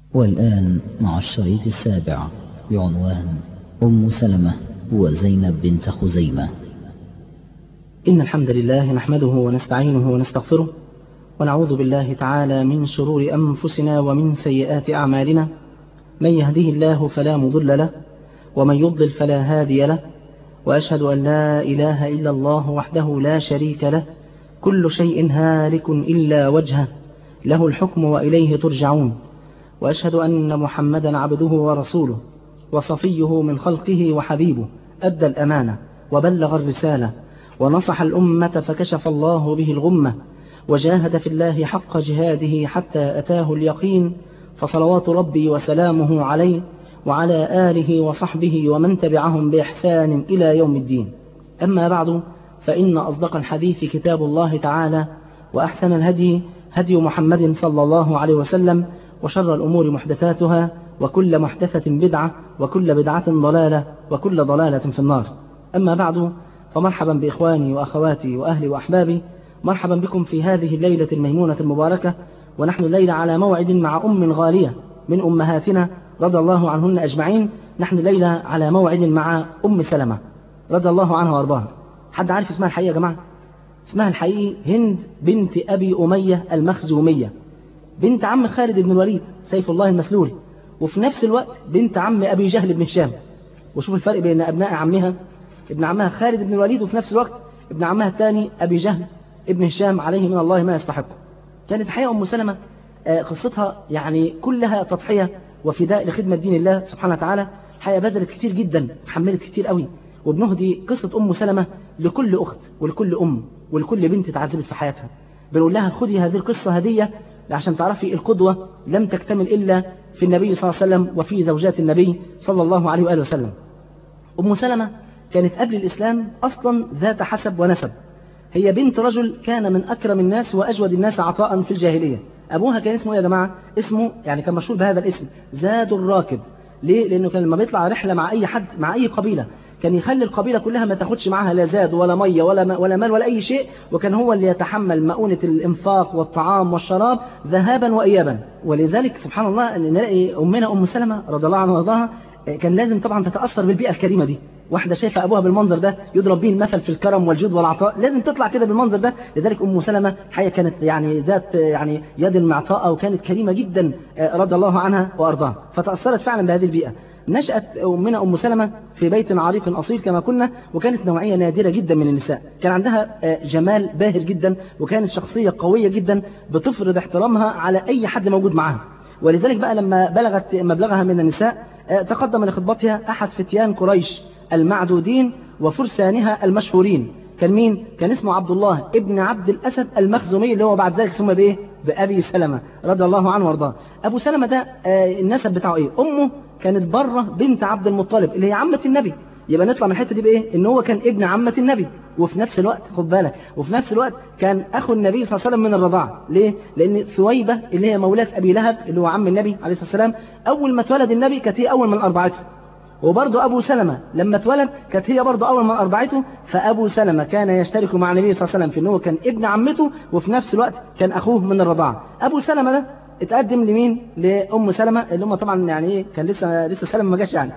والآن مع الشريط السابع بعنوان أم سلمة وزينب بنت خزيمة. إن الحمد لله نحمده ونستعينه ونستغفره ونعوذ بالله تعالى من شرور أنفسنا ومن سيئات أعمالنا. من يهده الله فلا مضل له ومن يضلل فلا هادي له، وأشهد أن لا إله إلا الله وحده لا شريك له، كل شيء هالك إلا وجهه، له الحكم وإليه ترجعون. وأشهد أن محمدا عبده ورسوله وصفيه من خلقه وحبيبه، أدى الأمانة وبلغ الرسالة ونصح الأمة فكشف الله به الغمة، وجاهد في الله حق جهاده حتى أتاه اليقين، فصلوات ربي وسلامه عليه وعلى آله وصحبه ومن تبعهم بإحسان إلى يوم الدين. أما بعد، فإن أصدق الحديث كتاب الله تعالى، وأحسن الهدي هدي محمد صلى الله عليه وسلم، وشر الأمور محدثاتها، وكل محدثة بدعة، وكل بدعة ضلالة، وكل ضلالة في النار. أما بعد، فمرحبا بإخواني وأخواتي وأهلي وأحبابي، مرحبا بكم في هذه الليلة الميمونة المباركة، ونحن الليلة على موعد مع أم غالية من أمهاتنا رضي الله عنهن أجمعين. نحن الليلة على موعد مع أم سلمة رضي الله عنها وارضاها. حد عارف اسمها الحقيقة يا جماعة؟ اسمها الحقيقي هند بنت أبي أمية المخزومية، بنت عم خالد بن الوليد سيف الله المسلول، وفي نفس الوقت بنت عم أبي جهل بن هشام. وشوف الفرق بين أبناء عمها، ابن عمها خالد بن الوليد، وفي نفس الوقت ابن عمها الثاني أبي جهل ابن هشام، عليه من الله ما يستحق. كانت حقيقة أم سلمة قصتها يعني كلها تضحية وفداء لخدمة دين الله سبحانه وتعالى. حقيقة بذلت كتير جدا، حملت كتير قوي. وبنهدي قصة أم سلمة لكل أخت ولكل أم ولكل بنت تعذبت في حياتها. بنقول لها خذي هذه القصة هدية عشان تعرفي القدوة لم تكتمل إلا في النبي صلى الله عليه وسلم وفي زوجات النبي صلى الله عليه وآله وسلم. أم سلمة كانت قبل الإسلام أصلا ذات حسب ونسب. هي بنت رجل كان من أكرم الناس وأجود الناس عطاء في الجاهلية. أبوها كان اسمه يا جماعة، اسمه يعني كان مشهور بهذا الاسم، زاد الراكب. ليه؟ لأنه كان لما بيطلع رحلة مع أي حد، مع أي قبيلة، كان يخلي القبيلة كلها ما تاخدش معها لا زاد ولا مية ولا مال ولا أي شيء، وكان هو اللي يتحمل مؤونة الإنفاق والطعام والشراب ذهابا وإيابا. ولذلك سبحان الله أن نلاقي أمنا أم سلمة رضي الله عنها وارضاها كان لازم طبعا تتأثر بالبيئة الكريمة دي. واحدة شايفة أبوها بالمنظر ده يضرب به المثل في الكرم والجود والعطاء، لازم تطلع كده بالمنظر ده. لذلك أم سلمة حقيقة كانت يعني ذات يعني يد المعطاء، وكانت كريمة جدا رضي الله عنها وأرضاها، فتأثرت فعلا بهذه البيئة. نشأت أمنا أم سلمة في بيت عريق أصيل كما قلنا، وكانت نوعية نادرة جدا من النساء. كان عندها جمال باهر جدا، وكانت شخصية قوية جدا بتفرض احترامها على أي حد موجود معها. ولذلك بقى لما بلغت مبلغها من النساء تقدم لخطبتها أحد فتيان قريش المعدودين وفرسانها المشهورين. كان مين؟ كان اسمه عبد الله ابن عبد الأسد المخزومي، اللي هو بعد ذلك سمي بإيه؟ بأبي سلمة رضي الله عنه وارضاه. أبو سلمة ده النسب بتاعه إيه؟ أمه كانت برة بنت عبد المطلب اللي هي عمة النبي. يبقى نطلع من الحتة دي بإيه؟ إن هو كان ابن عمة النبي، وفي نفس الوقت خد بالك، وفي نفس الوقت كان أخو النبي صلى الله عليه وسلم من الرضاعة. ليه؟ لأن ثويبة اللي هي مولاة أبي لهب اللي هو عم النبي عليه الصلاة والسلام، أول ما اتولد النبي كانت هي أول من أرضعته. وبرضه أبو سلمة لما اتولد كانت هي برضه أول من أرضعته. فأبو سلمة كان يشترك مع النبي صلى الله عليه وسلم في أنه كان ابن عمته، وفي نفس الوقت كان أخوه من الرضاعة. أبو سلمة ده اتقدم لمين؟ لأم سلمة، اللي هم طبعا يعني إيه كان لسه سلمة ما جاش يعني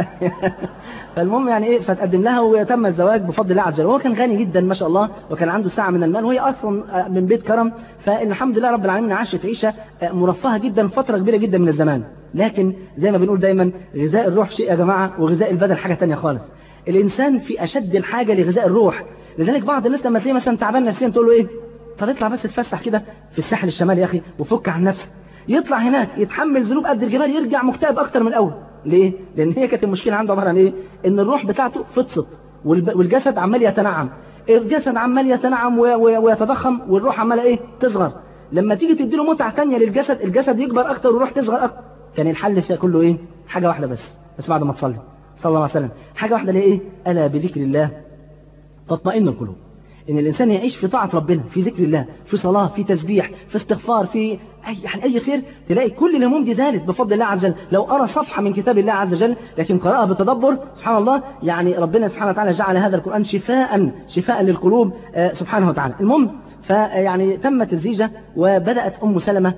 فالمهم يعني إيه فتقدم لها وتم الزواج بفضل الله عز وجل. وهو كان غني جدا ما شاء الله، وكان عنده سعة من المال، وهي أصلا من بيت كرم. فالحمد لله رب العالمين عاشت عيشة مرفهة جدا فترة كبيرة جدا من الزمان. لكن زي ما بنقول دايما غذاء الروح شيء يا جماعة، وغذاء البدن حاجة تانية خالص. الإنسان في أشد الحاجة لغذاء الروح. لذلك بعض الناس لما تلاقيه مثلا تعبان نفسيا تقول له إيه؟ فنطلع بس تفسح كده في الساحل الشمالي يا أخي وفك عن نفسك. يطلع هناك يتحمل ذنوب قد الجبال، يرجع مكتئب أكتر من الأول. ليه؟ لأن هي كانت المشكلة عنده عبارة عن إيه؟ إن الروح بتاعته فطست والجسد عمال يتنعم. الجسد عمال يتنعم ويتضخم، والروح عمالة إيه؟ تصغر. لما تيجي تديله متعة تانية للجسد، الجسد يكبر أكتر والروح تصغر أكتر. كان الحل فيها كله إيه؟ حاجة واحدة بس بعد ما تصلي صلى الله عليه وسلم، حاجة واحدة اللي هي إيه؟ ألا بذكر الله تطمئن القلوب. إن الإنسان يعيش في طاعة ربنا، في ذكر الله، في صلاة، في تسبيح، في استغفار، في أي خير، تلاقي كل الهموم دي زالت بفضل الله عز وجل. لو أرى صفحة من كتاب الله عز وجل لكن قرأها بتدبر، سبحان الله، يعني ربنا سبحانه وتعالى جعل هذا القرآن شفاء للقلوب سبحانه وتعالى. المهم فيعني تمت الزيجة وبدأت أم سلمة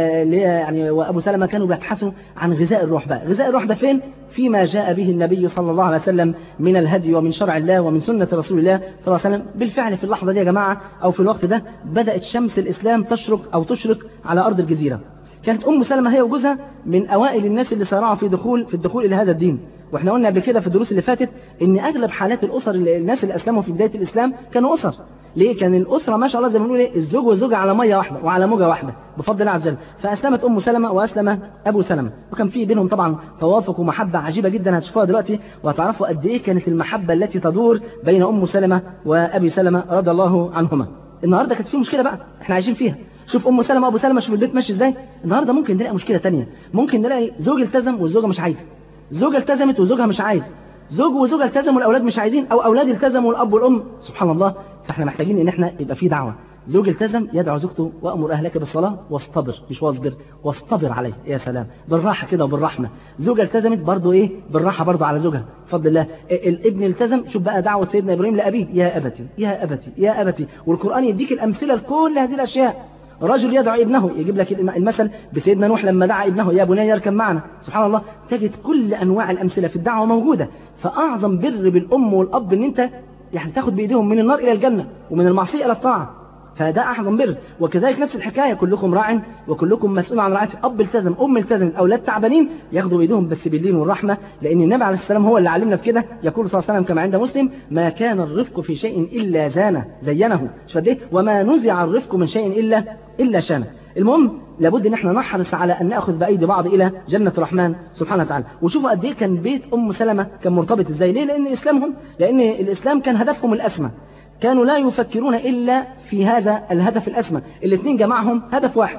يعني وأبو سلمة كانوا بيبحثوا عن غذاء الروح بقى. غذاء الروح ده فين؟ فيما جاء به النبي صلى الله عليه وسلم من الهدي ومن شرع الله ومن سنة رسول الله صلى الله عليه وسلم. بالفعل في اللحظة دي يا جماعة أو في الوقت ده بدأت شمس الإسلام تشرق على أرض الجزيرة. كانت أم سلمة هي وجوزها من أوائل الناس اللي سارعوا في الدخول إلى هذا الدين. واحنا قلنا قبل كده في الدروس اللي فاتت ان اغلب حالات الاسر الناس اللي اسلموا في بدايه الاسلام كانوا اسر. ليه؟ كان الاسره ما شاء الله زي ما بنقول ايه، الزوج والزوجه على ميه واحده وعلى موجه واحده بفضل الله عز وجل. فاسلمت ام سلمة واسلم ابو سلمة، وكان في بينهم طبعا توافق ومحبه عجيبه جدا هتشوفوها دلوقتي وهتعرفوا قد ايه كانت المحبه التي تدور بين ام سلمة وابي سلمة رضي الله عنهما. النهارده كانت في مشكله بقى احنا عايشين فيها. شوف ام سلمة وابو سلمة، شوف البيت ماشي ازاي. النهارده ممكن نلاقي مشكله ثانيه، ممكن نلاقي زوج التزم والزوجه مش عايزه، زوجة التزمت وزوجها مش عايز، زوج وزوجة التزموا والأولاد مش عايزين، أو أولاد التزموا والأب والأم. سبحان الله. فاحنا محتاجين إن احنا يبقى في دعوة. زوج التزم يدعو زوجته وأمر أهلك بالصلاة واصطبر، مش واصبر، واصطبر عليه. يا سلام، بالراحة كده وبالرحمة. زوجة التزمت برضو إيه، بالراحة برضو على زوجها بفضل الله. الابن التزم، شوف بقى دعوة سيدنا إبراهيم لأبيه، يا أبتي يا أبتي يا أبتي. والقرآن يديك الأمثلة لكل هذه الأشياء. رجل يدعو ابنه، يجيب لك المثل بسيدنا نوح لما دعا ابنه يا بني يركب معنا. سبحان الله، تجد كل أنواع الأمثلة في الدعوة موجودة. فأعظم بر بالأم والأب إن أنت يعني تاخد بإيديهم من النار إلى الجنة ومن المعصية إلى الطاعة، فده أعظم بر. وكذلك نفس الحكاية، كلكم راع وكلكم مسؤول عن رعايته. أب التزم، أم التزم، أولاد تعبانين ياخدوا بإيديهم بس باللين والرحمة، لأن النبي عليه السلام هو اللي علمنا في كده. يقول صلى الله عليه وسلم كما عند مسلم: ما كان الرفق في شيء إلا زينه. شوف قد إيه، وما نزع الرفق من شيء إلا شانه. المهم لابد ان احنا نحرص على ان ناخذ بايدي بعض الى جنه الرحمن سبحانه وتعالى. وشوفوا قد ايه كان بيت ام سلمة كان مرتبط ازاي. ليه؟ لان الاسلام كان هدفهم الاسمى، كانوا لا يفكرون الا في هذا الهدف الاسمى. الاثنين جمعهم هدف واحد،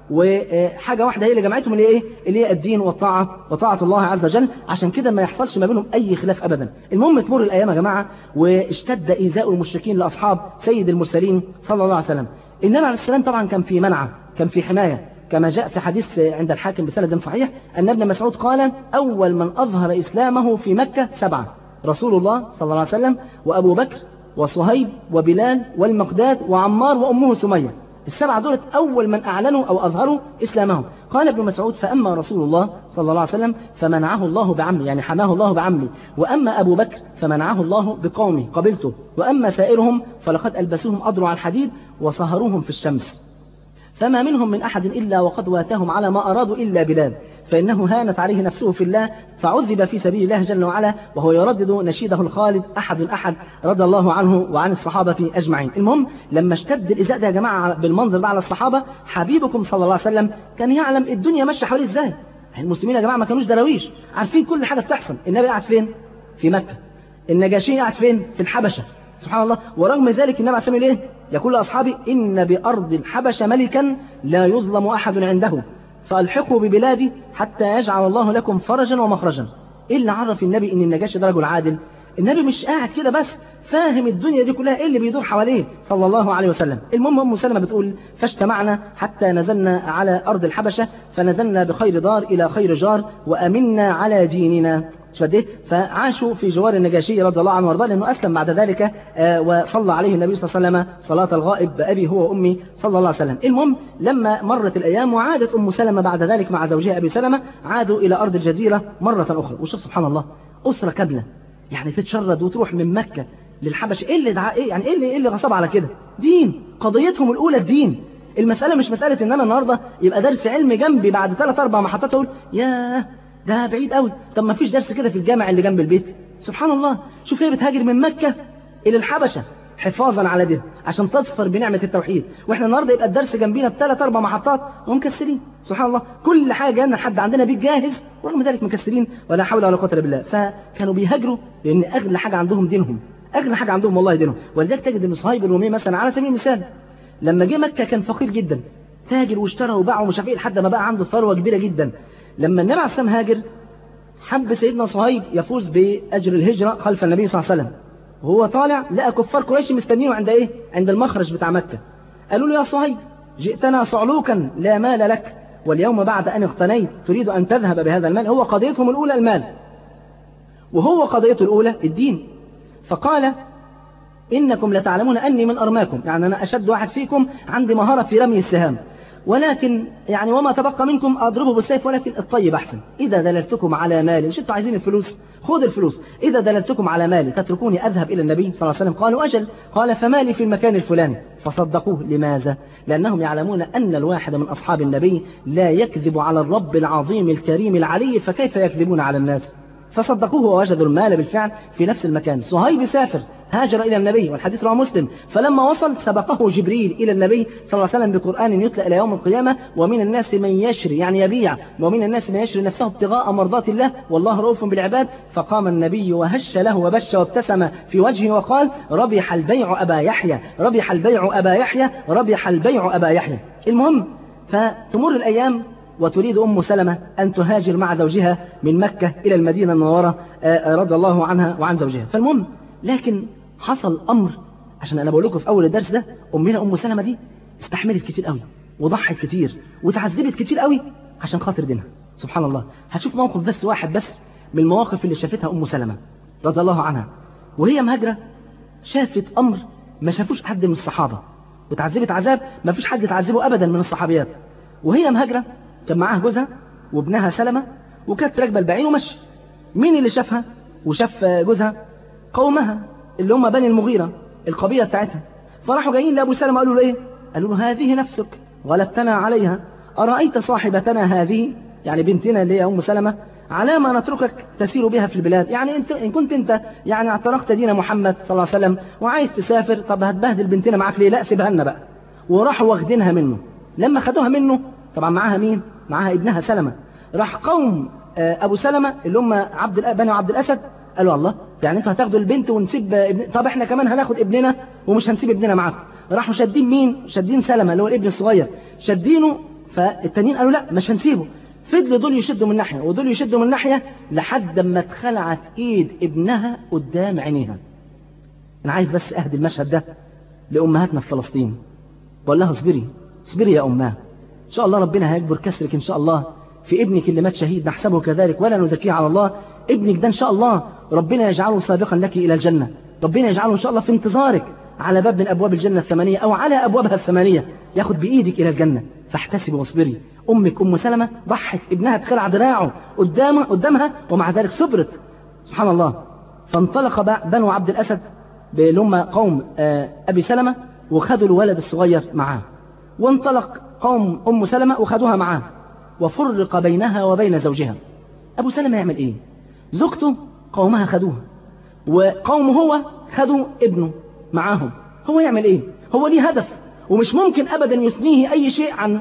وحاجه واحده هي اللي جمعتهم، اللي ايه؟ اللي هي الدين وطاعه الله عز وجل. عشان كده ما يحصلش ما بينهم اي خلاف ابدا. المهم تمر الايام يا جماعه واشتد ايذاء المشركين لاصحاب سيد المرسلين صلى الله عليه وسلم. النبي عليه السلام طبعا كان في منعه، كان في حماية، كما جاء في حديث عند الحاكم بسند صحيح أن ابن مسعود قال: أول من أظهر إسلامه في مكة 7، رسول الله صلى الله عليه وسلم وأبو بكر وصهيب وبلال والمقداد وعمار وأمه سمية. ال7 دولت أول من أعلنوا أو أظهروا إسلامهم. قال ابن مسعود: فأما رسول الله صلى الله عليه وسلم فمنعه الله بعمي، يعني حماه الله بعمي، وأما أبو بكر فمنعه الله بقومه قبلته، وأما سائرهم فلقد ألبسوهم أضرع الحديد وصهروهم في الشمس، فما منهم من أحد إلا وقد واتهم على ما أرادوا إلا بلال، فإنه هانت عليه نفسه في الله فعذب في سبيل الله جل وعلا وهو يردد نشيده الخالد أحد أحد رضي الله عنه وعن الصحابة أجمعين. المهم لما اشتد الإزاء ده يا جماعة بالمنظر ده على الصحابة، حبيبكم صلى الله عليه وسلم كان يعلم الدنيا ماشية حواليه إزاي. المسلمين يا جماعة ما كانوش دراويش، عارفين كل حاجة بتحصل. النبي قاعد فين؟ في مكة. النجاشي قاعد فين؟ في الحبشة. سبحان الله. ورغم ذلك النبي عليه الصلاة والسلام يقول لأصحابه: إن بأرض الحبشة ملكا لا يظلم أحد عنده، فألحقوا ببلادي حتى يجعل الله لكم فرجا ومخرجا. إيه اللي عرف النبي إن النجاشي ده رجل عادل؟ النبي مش قاعد كده بس، فاهم الدنيا دي كلها إيه اللي بيدور حواليه صلى الله عليه وسلم. المهم أم سلمة بتقول: فاجتمعنا حتى نزلنا على أرض الحبشة، فنزلنا بخير دار إلى خير جار وأمنا على ديننا. فعاشوا في جوار النجاشي رضي الله عنه وارضاه، لأنه أسلم بعد ذلك وصلى عليه النبي صلى الله عليه وسلم صلاة الغائب بأبي هو وأمي صلى الله عليه وسلم. المهم لما مرت الأيام وعادت أم سلمة بعد ذلك مع زوجها أبي سلمة، عادوا إلى أرض الجزيرة مرة أخرى. وشوف سبحان الله، أسرة كاملة يعني تتشرد وتروح من مكة للحبش. إيه اللي غصب على كده؟ دين، قضيتهم الأولى الدين. المسألة مش مسألة إن أنا النهاردة يبقى درس علم جنبي بعد 3-4 محطات أقول ياه ده بعيد قوي، طب ما فيش درس كده في الجامع اللي جنب البيت. سبحان الله، شوف هي بتهاجر من مكة إلى الحبشة حفاظا على دين عشان تظفر بنعمة التوحيد، واحنا النهارده يبقى الدرس جنبينا ب3-4 محطات ومكسرين. سبحان الله، كل حاجة جانا لحد عندنا بيت جاهز ورغم ذلك مكسرين ولا حول ولا قوة الا بالله. فكانوا بيهاجروا لأن أغلى حاجة عندهم دينهم، أغلى حاجة عندهم والله دينهم. ولذلك تجد إن صهيب الرومي مثلا على سبيل المثال لما جه مكة كان فقير جدا، تاجر واشترى وباع ومش عارف ايه لحد ما بقى عنده ثروة كبيرة جدا. لما النبي عليه السلام هاجر حب سيدنا صهيب يفوز بأجر الهجرة خلف النبي صلى الله عليه وسلم، وهو طالع لقى كفار قريش مستنينه عند ايه؟ عند المخرج بتاع مكة. قالوا له: يا صهيب جئتنا صعلوكا لا مال لك، واليوم بعد أن اغتنيت تريد أن تذهب بهذا المال. هو قضيتهم الأولى المال، وهو قضيته الأولى الدين. فقال: إنكم لتعلمون أني من أرماكم، يعني أنا أشد واحد فيكم، عندي مهارة في رمي السهام، ولكن يعني وما تبقى منكم أضربه بالسيف، ولكن الطيب أحسن. إذا دللتكم على مالي، مش أنتوا عايزين الفلوس؟ خذ الفلوس. إذا دللتكم على مالي تتركوني أذهب إلى النبي صلى الله عليه وسلم؟ قالوا أجل. قال فمالي في المكان الفلاني. فصدقوه. لماذا؟ لأنهم يعلمون أن الواحد من أصحاب النبي لا يكذب على الرب العظيم الكريم العلي، فكيف يكذبون على الناس؟ فصدقوه ووجدوا المال بالفعل في نفس المكان. صهيب سافر هاجر إلى النبي، والحديث رواه مسلم، فلما وصل سبقه جبريل إلى النبي صلى الله عليه وسلم بقرآن يتلى إلى يوم القيامة: ومن الناس من يشري، يعني يبيع، ومن الناس من يشري نفسه ابتغاء مرضات الله والله رؤوف بالعباد. فقام النبي وهش له وبش وابتسم في وجهه وقال: ربح البيع أبا يحيى، ربح البيع أبا يحيى، ربح البيع أبا يحيى. المهم، فتمر الأيام وتريد أم سلمة أن تهاجر مع زوجها من مكة إلى المدينة المنورة رضي الله عنها وعن زوجها. فالمهم، لكن حصل أمر، عشان أنا بقول لكم في أول الدرس ده، أمنا أم سلمة دي استحملت كتير قوي، وضحت كتير، وتعذبت كتير قوي عشان خاطر دينها. سبحان الله. هتشوف موقف بس واحد بس من المواقف اللي شافتها أم سلمة رضي الله عنها وهي مهاجرة. شافت أمر ما شافوش حد من الصحابة، وتعذبت عذاب ما فيش حد تعذبه أبدا من الصحابيات. وهي مهاجرة كان معاها جوزها وابنها سلمة، وكانت راكبة البعير ومشي. مين اللي شافها وشاف جوزها؟ قومها اللي هم بني المغيرة، القبيلة بتاعتها. فراحوا جايين لأبو سلمة قالوا له إيه؟ قالوا له: هذه نفسك غلبتنا عليها، أرأيت صاحبتنا هذه، يعني بنتنا اللي هي أم سلمة، على ما نتركك تسير بها في البلاد، يعني انت إن كنت انت يعني اعترقت دين محمد صلى الله عليه وسلم وعايز تسافر، طب هتبهدل بنتنا معاك ليه؟ لا سيبها لنا بقى. وراحوا واخدينها منه. لما خدوها منه طبعا معاها مين؟ معاها ابنها سلمة. راح قوم أبو سلمة اللي هم بني عبد الأسد قالوا: الله، يعني انتوا هتاخدوا البنت ونسيب طب احنا كمان هناخد ابننا ومش هنسيب ابننا معاكم. راحوا شادين مين؟ شادين سلمة اللي هو الابن الصغير، شادينه. فالتانيين قالوا: لا مش هنسيبه. فضلوا دول يشدوا من ناحية ودول يشدوا من ناحية لحد ما اتخلعت ايد ابنها قدام عينيها. انا عايز بس اهدي المشهد ده لأمهاتنا في فلسطين، بقول لها: اصبري اصبري يا أماه، إن شاء الله ربنا هيكبر كسرك إن شاء الله في ابنك اللي مات شهيد، نحسبه كذلك ولا نزكيه على الله. ابنك ده إن شاء الله ربنا يجعله سابقا لك إلى الجنة، ربنا يجعله إن شاء الله في انتظارك على باب من أبواب الجنة الثمانية أو على أبوابها الثمانية، ياخد بإيدك إلى الجنة. فاحتسبي واصبري. أمك أم سلمة ضحت، ابنها اتخلع دراعه قدامها ومع ذلك صبرت. سبحان الله. فانطلق بنو عبد الأسد اللي هم قوم أبي سلمة وخدوا الولد الصغير معاه، وانطلق قوم أم سلمة وخدوها معاه، وفرق بينها وبين زوجها. أبو سلمة يعمل إيه؟ زوجته قومها خدوها، وقومه هو خدوا ابنه معاهم. هو يعمل إيه؟ هو ليه هدف، ومش ممكن أبدا يثنيه أي شيء عن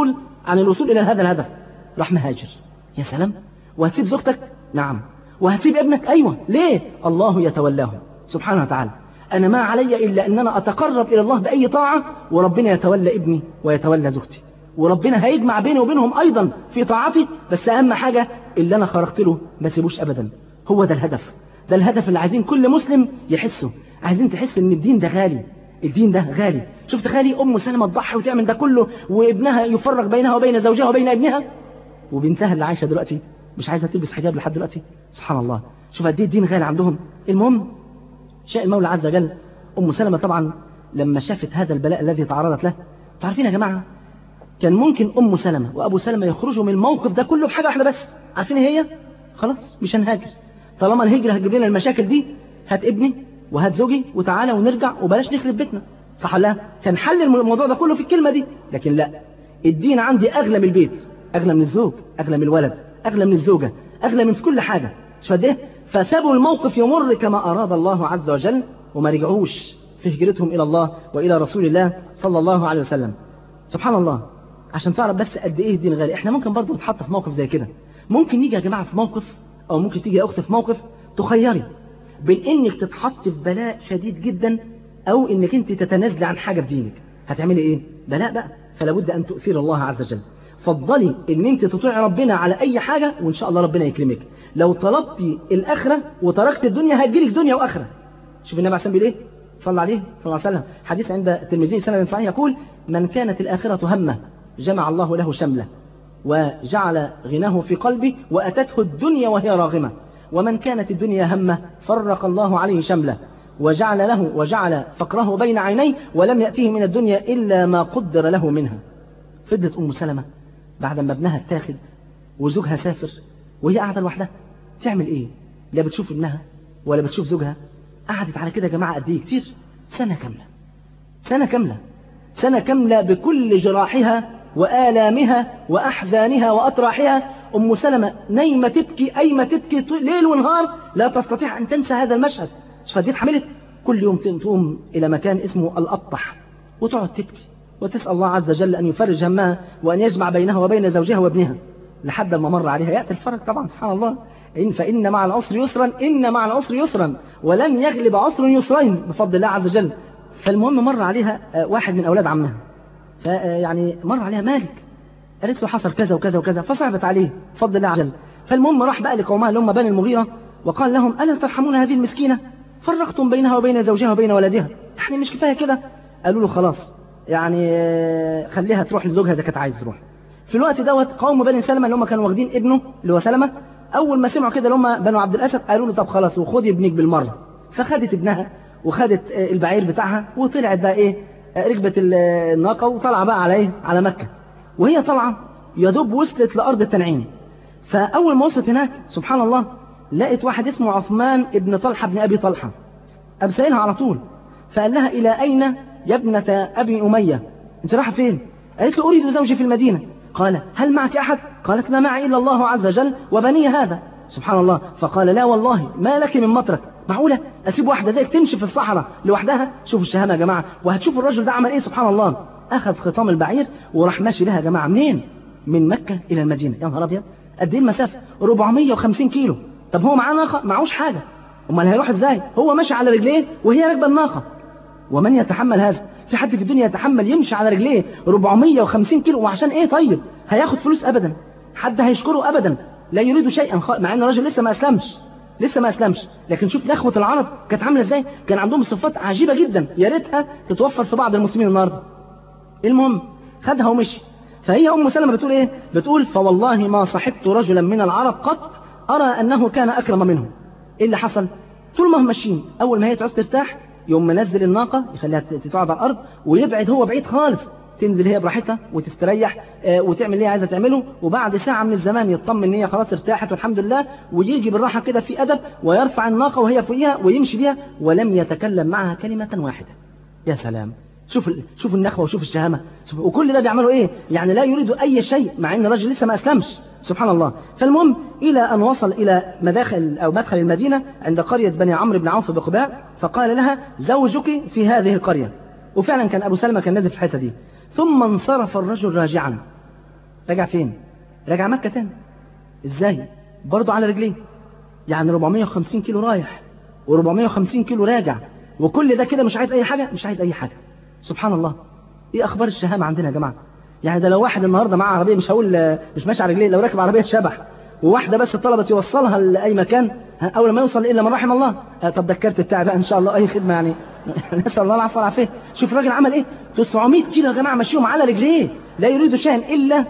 الوصول إلى هذا الهدف. راح مهاجر. يا سلام. وهتسيب زوجتك؟ نعم. وهتسيب ابنك؟ أيوة. ليه؟ الله يتولاه سبحانه وتعالى. أنا ما علي إلا أن أنا أتقرب إلى الله بأي طاعة، وربنا يتولى ابني ويتولى زوجتي، وربنا هيجمع بيني وبينهم أيضا في طاعتي. بس أهم حاجة اللي أنا خرجت له ما سيبوش أبدا. هو ده الهدف، ده الهدف اللي عايزين كل مسلم يحسه. عايزين تحس إن الدين ده غالي، الدين ده غالي. شفت خالي أم سلمة تضحي وتعمل ده كله، وابنها يفرق بينها وبين زوجها وبين ابنها، وبنتها اللي عايشة دلوقتي مش عايزة تلبس حجاب لحد دلوقتي. سبحان الله. شوف قد ايه الدين غالي عندهم. المهم، شاء المولى عز وجل أم سلمة طبعا لما شافت هذا البلاء الذي تعرضت له، تعرفين يا جماعة كان ممكن أم سلمة وأبو سلمة يخرجوا من الموقف ده كله بحاجة واحدة بس. عارفين هي؟ خلاص مش هنهاجر، طالما الهجرة هتجيب لنا المشاكل دي، هات ابني وهات زوجي وتعالى ونرجع وبلاش نخرب بيتنا. صح ولا لا؟ كان حل الموضوع ده كله في الكلمة دي. لكن لا، الدين عندي أغلى من البيت، أغلى من الزوج، أغلى من الولد، أغلى من الزوجة، أغلى من في كل حاجة. شو قد ايه؟ فسابوا الموقف يمر كما أراد الله عز وجل، وما رجعوش في هجرتهم إلى الله وإلى رسول الله صلى الله عليه وسلم. سبحان الله. عشان تعرف بس قد ايه الدين غالي. احنا ممكن برضه نتحط في موقف زي كده، ممكن يجي يا جماعة في موقف، أو ممكن تيجي يا أخت في موقف تخيري بين إنك تتحط في بلاء شديد جدا أو إنك أنت تتنازلي عن حاجة في دينك. هتعملي إيه؟ بلاء بقى، فلا بد أن تؤثير الله عز وجل. فضلي إن أنت تطيع ربنا على أي حاجة، وإن شاء الله ربنا يكرمك. لو طلبتي الآخرة وتركت الدنيا هتجيلك دنيا وآخرة. شوف النبي عليه الصلاة والسلام بيقول إيه؟ صلى عليه صلى الله عليه وسلم، حديث عند الترمذي سند صحيح، يقول: من كانت الآخرة همه جمع الله له شمله وجعل غناه في قلبه وأتته الدنيا وهي راغمة، ومن كانت الدنيا همه فرق الله عليه شمله وجعل فقره بين عينيه ولم يأتيه من الدنيا إلا ما قدر له منها. فضلت أم سلمة بعد ما ابنها اتاخد وزوجها سافر وهي قاعدة لوحدها تعمل إيه؟ لا بتشوف ابنها ولا بتشوف زوجها. قعدت على كده يا جماعة قد إيه؟ كتير. سنة كاملة بكل جراحها وآلامها وأحزانها وأطراحها. أم سلمة نايمة تبكي أيمة تبكي ليل ونهار، لا تستطيع أن تنسى هذا المشهد. فدي اتحملت كل يوم تقوم إلى مكان اسمه الأبطح وتقعد تبكي وتسأل الله عز وجل أن يفرج همها وأن يجمع بينها وبين زوجها وابنها، لحد ما مر عليها يأتي الفرج طبعا سبحان الله. فإن مع العسر يسرا، إن مع العسر يسرا، ولن يغلب عسر يسرين بفضل الله عز وجل. فالمهم مر عليها واحد من أولاد عمها، يعني مر عليها مالك، قالت له حصل كذا وكذا وكذا، فصعبت عليه بفضل الله عز وجل. فالمهم راح بقى لقومها اللي هم بني المغيرة وقال لهم ألا ترحمون هذه المسكينة؟ فرقتم بينها وبين زوجها وبين ولدها، يعني مش كفاية كده؟ قالوا له خلاص يعني خليها تروح لزوجها إذا كانت عايز تروح. في الوقت دوت قوم بني سلمة اللي هم كانوا واخدين ابنه اللي هو سلمة، أول ما سمعوا كده اللي هم بنو عبد الأسد قالوا له طب خلاص وخدي ابنك بالمرة. فخدت ابنها وخدت البعير بتاعها وطلعت بقى إيه، ركبت الناقة وطلع بقى على إيه، على مكة. وهي طالعة يدوب وصلت لأرض التنعيم. فأول ما وصلت هناك سبحان الله لقيت واحد اسمه عثمان ابن طلحة ابن أبي طلحة، قام سائلها على طول فقال لها إلى أين يا ابنة أبي أمية؟ أنت رايحة فين؟ قالت له أريد زوجي في المدينة. قال هل معك أحد؟ قالت ما معي إلا الله عز وجل وبني هذا. سبحان الله. فقال لا والله ما لك من مطرك، معقولة أسيب واحدة زيك تمشي في الصحراء لوحدها؟ شوفوا الشهامة يا جماعة، وهتشوفوا الرجل ده عمل إيه سبحان الله. أخذ خطام البعير وراح ماشي بها يا جماعة. منين؟ من مكة إلى المدينة. يا نهار أبيض، قد إيه المسافة؟ 450 كيلو. طب هو معاه ناقة؟ معهوش حاجة، أمال هيروح إزاي؟ هو ماشي على رجليه وهي راكبة الناقة. ومن يتحمل هذا؟ في حد في الدنيا يتحمل يمشي على رجليه 450 كيلو؟ وعشان إيه طيب؟ هياخد فلوس أبدا، حد هيشكره أبدا، لا يريد شيئا مع أن الرجل لسه ما أسلمش. لكن شوف نخوة العرب كانت عاملة إزاي، كان عندهم صفات عجيبة جدا يا ريتها تتوفر في بعض المسلمين النهارده. المهم خدها ومشي. فهي أم سلمة بتقول إيه؟ بتقول فوالله ما صحبت رجلا من العرب قط أرى أنه كان أكرم منه. إيه اللي حصل؟ طول ما هم ماشيين أول ما هي تعوز ترتاح يوم منزل الناقة يخليها تقعد على الأرض ويبعد هو بعيد خالص، تنزل هي براحتها وتستريح وتعمل اللي هي عايزة تعمله، وبعد ساعة من الزمان يطمن ان هي خلاص ارتاحت والحمد لله، ويجي بالراحة كده في أدب ويرفع الناقة وهي فوقيها ويمشي بيها ولم يتكلم معها كلمة واحدة. يا سلام، شوف النخوة وشوف الشهامة. وكل ده بيعملوا ايه؟ يعني لا يريد أي شيء مع ان الرجل لسه ما أسلمش سبحان الله. فالمهم إلى أن وصل إلى مدخل المدينة عند قرية بني عمرو بن عوف بقباء، فقال لها زوجك في هذه القرية. وفعلا كان أبو سلمة كان نازل في الحتة دي. ثم انصرف الرجل راجعا. رجع فين؟ رجع مكة تاني. ازاي؟ برضه على رجليه، يعني 450 كيلو رايح و450 كيلو راجع، وكل ده كده مش عايز أي حاجة. سبحان الله. ايه أخبار الشهامة عندنا يا جماعة؟ يعني ده لو واحد النهاردة معاه عربية، مش هقول مش ماشي على رجليه، لو راكب عربية شبح وواحدة بس طلبت يوصلها لأي مكان أول ما يوصل إلا من رحم الله، طب ده الكارت بتاعي بقى إن شاء الله أي خدمة يعني نسأل الله العفو والعافية. شوف الراجل عمل إيه؟ 900 كيلو يا جماعة مشيهم على رجليه، لا يريد شيئا إلا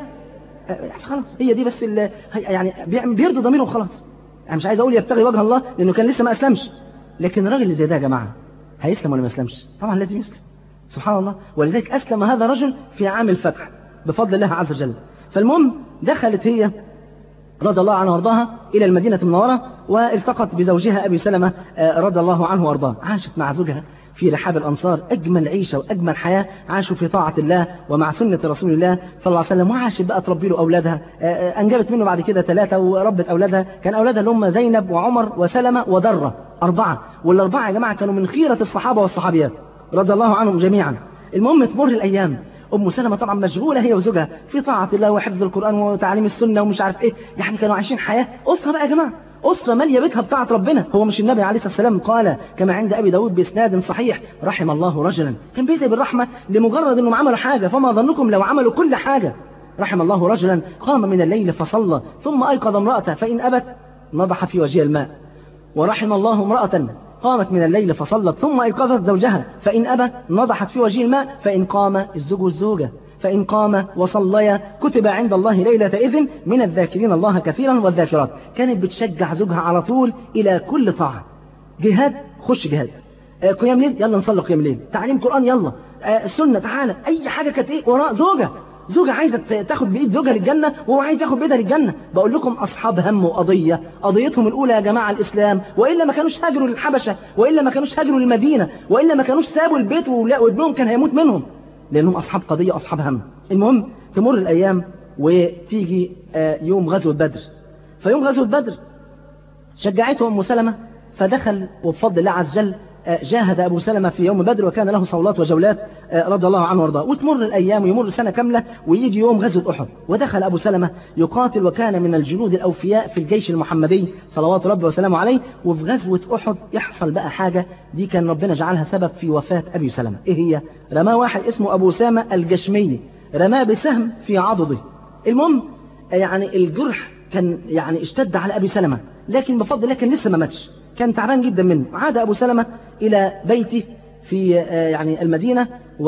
خلاص هي دي بس يعني بيرضي ضميره وخلاص. يعني مش عايز أقول يبتغي وجه الله لأنه كان لسه ما أسلمش، لكن الراجل اللي زي ده يا جماعة هيسلم ولا ما يسلمش؟ طبعا لازم يسلم سبحان الله. ولذلك أسلم هذا الرجل في عام الفتح بفضل الله عز وجل. فالمهم دخلت هي رضي الله عنها وارضاها إلى المدينة المنورة والتقت بزوجها أبي سلمة رضي الله عنه وارضاه. عاشت مع زوجها في رحاب الأنصار أجمل عيشة وأجمل حياة، عاشوا في طاعة الله ومع سنة رسول الله صلى الله عليه وسلم. وعاشت بقى تربي له أولادها، أنجبت منه بعد كده 3 وربت أولادها. كان أولادها اللي هم زينب وعمر وسلمة ودرة 4، والأربعة يا جماعة كانوا من خيرة الصحابة والصحابيات رضي الله عنهم جميعا. المهم تمر الأيام، أم سلمة طبعا مشغولة هي وزوجها في طاعة الله وحفظ القرآن وتعليم السنة ومش عارف إيه، يعني كانوا عايشين حياة أسرة بقى يا جماعة، أسرة مالية بيتها بطاعة ربنا. هو مش النبي عليه الصلاة والسلام قال كما عند أبي داود بإسناد صحيح رحم الله رجلا كان بيدعي بالرحمة لمجرد أنهم عملوا حاجة، فما ظنكم لو عملوا كل حاجة؟ رحم الله رجلا قام من الليل فصلى ثم أيقظ امرأته فإن أبت نضح في وجهها الماء. ورحم الله امرأة قامت من الليل فصلت ثم أيقظت زوجها فإن أبى نضحت في وجه الماء. فإن قام الزوج والزوجة فإن قام وصليا كتب عند الله ليلة إذن من الذاكرين الله كثيرا والذاكرات. كانت بتشجع زوجها على طول إلى كل طاعة. جهاد خش جهاد، قيام ليل، يلا نصلي قيام ليل. تعليم قرآن، يلا. السنة، تعالى. أي حاجة كانت إيه وراء زوجة عايزة تاخد بإيد زوجها للجنة، وهو عايز ياخد بإيدها للجنة. بقول لكم أصحاب هم قضيتهم الأولى يا جماعة الإسلام، وإلا ما كانوش هاجروا للحبشة، وإلا ما كانوش هاجروا للمدينة، وإلا ما كانوش سابوا البيت وابنهم كان هيموت منهم، لأنهم أصحاب قضية، أصحاب هم. المهم تمر الأيام وتيجي يوم غزوة بدر. فيوم غزوة بدر شجعته أم سلمة، فدخل وبفضل الله عز وجل جاهد أبو سلمة في يوم بدر، وكان له صولات وجولات رضي الله عنه وارضاه. وتمر الأيام ويمر سنة كاملة، ويجي يوم غزوة أحد، ودخل أبو سلمة يقاتل، وكان من الجنود الأوفياء في الجيش المحمدي صلوات ربي وسلامه عليه. وفي غزوة أحد يحصل بقى حاجة، دي كان ربنا جعلها سبب في وفاة أبي سلمة. إيه هي؟ رماه واحد اسمه أبو أسامة الجشمي، رماه بسهم في عضده. المهم يعني الجرح كان يعني اشتد على أبي سلمة، لكن بفضل الله كان لسه ما ماتش، كان تعبان جدا منه. عاد أبو سلمة إلى بيته في يعني المدينة،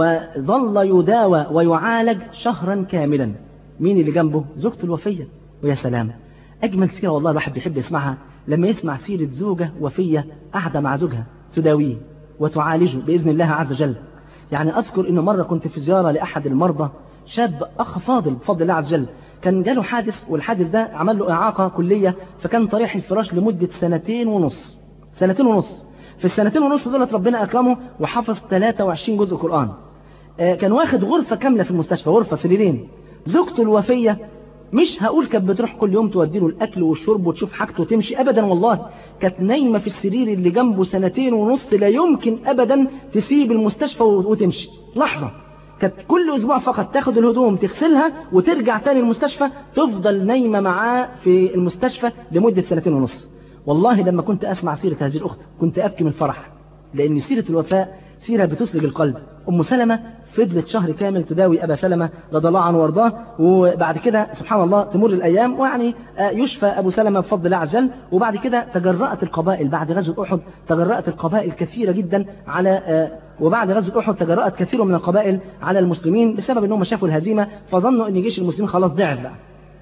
وظل يداوى ويعالج شهرا كاملا. مين اللي جنبه؟ زوجته الوفية. ويا سلام، أجمل سيرة والله الواحد بيحب يسمعها لما يسمع سيرة زوجة وفية قاعدة مع زوجها تداويه وتعالجه بإذن الله عز وجل. يعني أذكر إنه مرة كنت في زيارة لأحد المرضى، شاب أخ فاضل بفضل الله عز وجل، كان جاله حادث، والحادث ده عمل له إعاقة كلية، فكان طريح الفراش لمدة 2.5 سنين. في 2.5 سنين دولت ربنا أكرمه وحفظ 23 جزء قرآن. كان واخد غرفة كاملة في المستشفى، غرفة سريرين. زوجته الوفية مش هقول كانت بتروح كل يوم توديله الأكل والشرب وتشوف حاجته وتمشي، أبدا والله، كانت نايمة في السرير اللي جنبه 2.5 سنين، لا يمكن أبدا تسيب المستشفى وتمشي لحظة. كانت كل أسبوع فقط تاخد الهدوم تغسلها وترجع تاني المستشفى، تفضل نايمة معاه في المستشفى لمدة 2.5 سنين. والله لما كنت أسمع سيرة هذه الأخت كنت أبكي من الفرح، لأن سيرة الوفاء سيرة بتسلج القلب. أم سلمة فضلت شهر كامل تداوي أبا سلمة رضي الله عنه وارضاه، وبعد كده سبحان الله تمر الأيام، ويعني يشفى أبو سلمة بفضل الله عز وجل. وبعد كده تجرأت القبائل بعد غزوة أحد، تجرأت القبائل كثيرة جدا على وبعد غزوة أحد تجرأت كثير من القبائل على المسلمين بسبب أنهم شافوا الهزيمة، فظنوا أن جيش المسلمين خلاص ضعف بقى.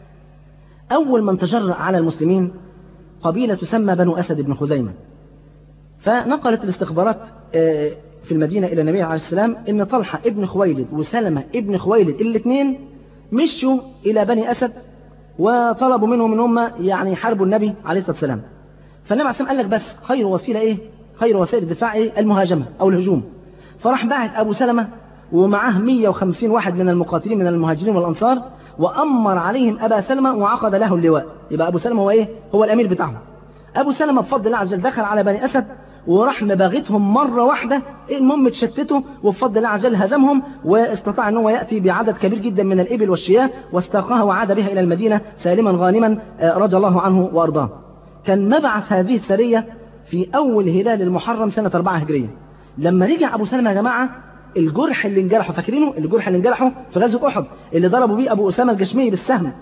أول من تجرأ على المسلمين قبيلة تسمى بنو أسد بن خزيمة. فنقلت الاستخبارات في المدينة إلى النبي عليه السلام إن طلحة ابن خويلد وسلمة ابن خويلد الاثنين مشوا إلى بني أسد، وطلبوا منهم إن هم يعني يحاربوا النبي عليه الصلاة والسلام. فالنبي عليه السلام قال لك بس خير وسيلة إيه؟ خير وسائل الدفاع إيه؟ المهاجمة أو الهجوم. فراح باعت أبو سلمة ومعه 150 واحد من المقاتلين من المهاجرين والأنصار، وأمر عليهم أبا سلمة وعقد له اللواء. يبقى أبو سلمة هو إيه؟ هو الأمير بتاعهم. أبو سلمة بفضل الله عز وجل دخل على بني أسد وراح مباغتهم مرة واحدة، المهم تشتتوا، وبفضل الله عز وجل هزمهم، واستطاع أن هو يأتي بعدد كبير جدا من الإبل والشياه، واستاقاها وعاد بها إلى المدينة سالما غانما رضي الله عنه وأرضاه. كان مبعث هذه السرية في أول هلال المحرم سنة 4 هجرية. لما رجع أبو سلمة يا جماعة، الجرح اللي انجرحه، فاكرينه الجرح اللي انجرحه في غزوة أحد اللي ضربوا بيه أبو أسامة الجشمي بالسهم،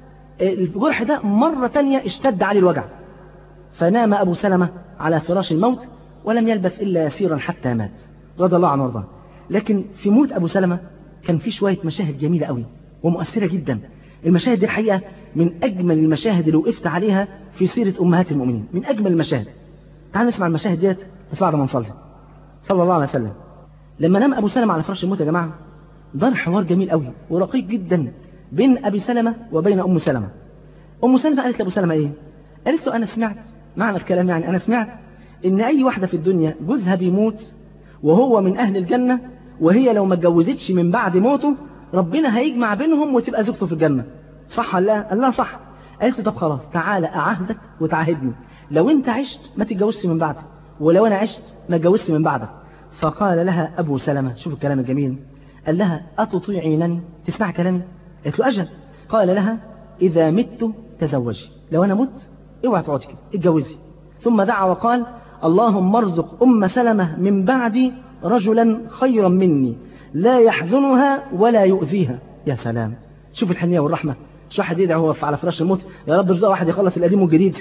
الجرح ده مرة تانية اشتد عليه الوجع، فنام أبو سلمة على فراش الموت ولم يلبث إلا يسيرا حتى مات رضي الله عنه وارضاه. لكن في موت أبو سلمة كان في شوية مشاهد جميلة قوي ومؤثرة جدا. المشاهد دي الحقيقة من أجمل المشاهد اللي وقفت عليها في سيرة أمهات المؤمنين، من أجمل المشاهد. تعال نسمع المشاهد ديت بس بعد ما نصلي صلى الله عليه وسلم. لما نام أبو سلمة على فراش الموت يا جماعة، دار حوار جميل قوي ورقيق جدا بين أبي سلمة وبين أم سلمة. أم سلمة قالت لأبو سلمة إيه؟ قالت له أنا سمعت، معنى الكلام يعني أنا سمعت إن أي واحدة في الدنيا جوزها بيموت وهو من أهل الجنة، وهي لو ما اتجوزتش من بعد موته ربنا هيجمع بينهم وتبقى زوجته في الجنة. صح ولا لا؟ قال لها صح. قالت له طب خلاص تعالى أعهدك وتعاهدني، لو أنت عشت ما تتجوزش من بعدي، ولو أنا عشت ما اتجوزت من بعدك. فقال لها أبو سلمة، شوف الكلام الجميل، قال لها أتطيعينني؟ تسمع كلامي؟ قالت له أجل. قال لها إذا مت تزوجي، لو أنا مت اوعى تقعدي كده، اتجوزي. ثم دعا وقال اللهم ارزق أم سلمة من بعدي رجلا خيرا مني لا يحزنها ولا يؤذيها. يا سلام، شوف الحنية والرحمة. مش واحد يدعي وهو على فراش الموت يا رب ارزق واحد يخلص القديم والجديد.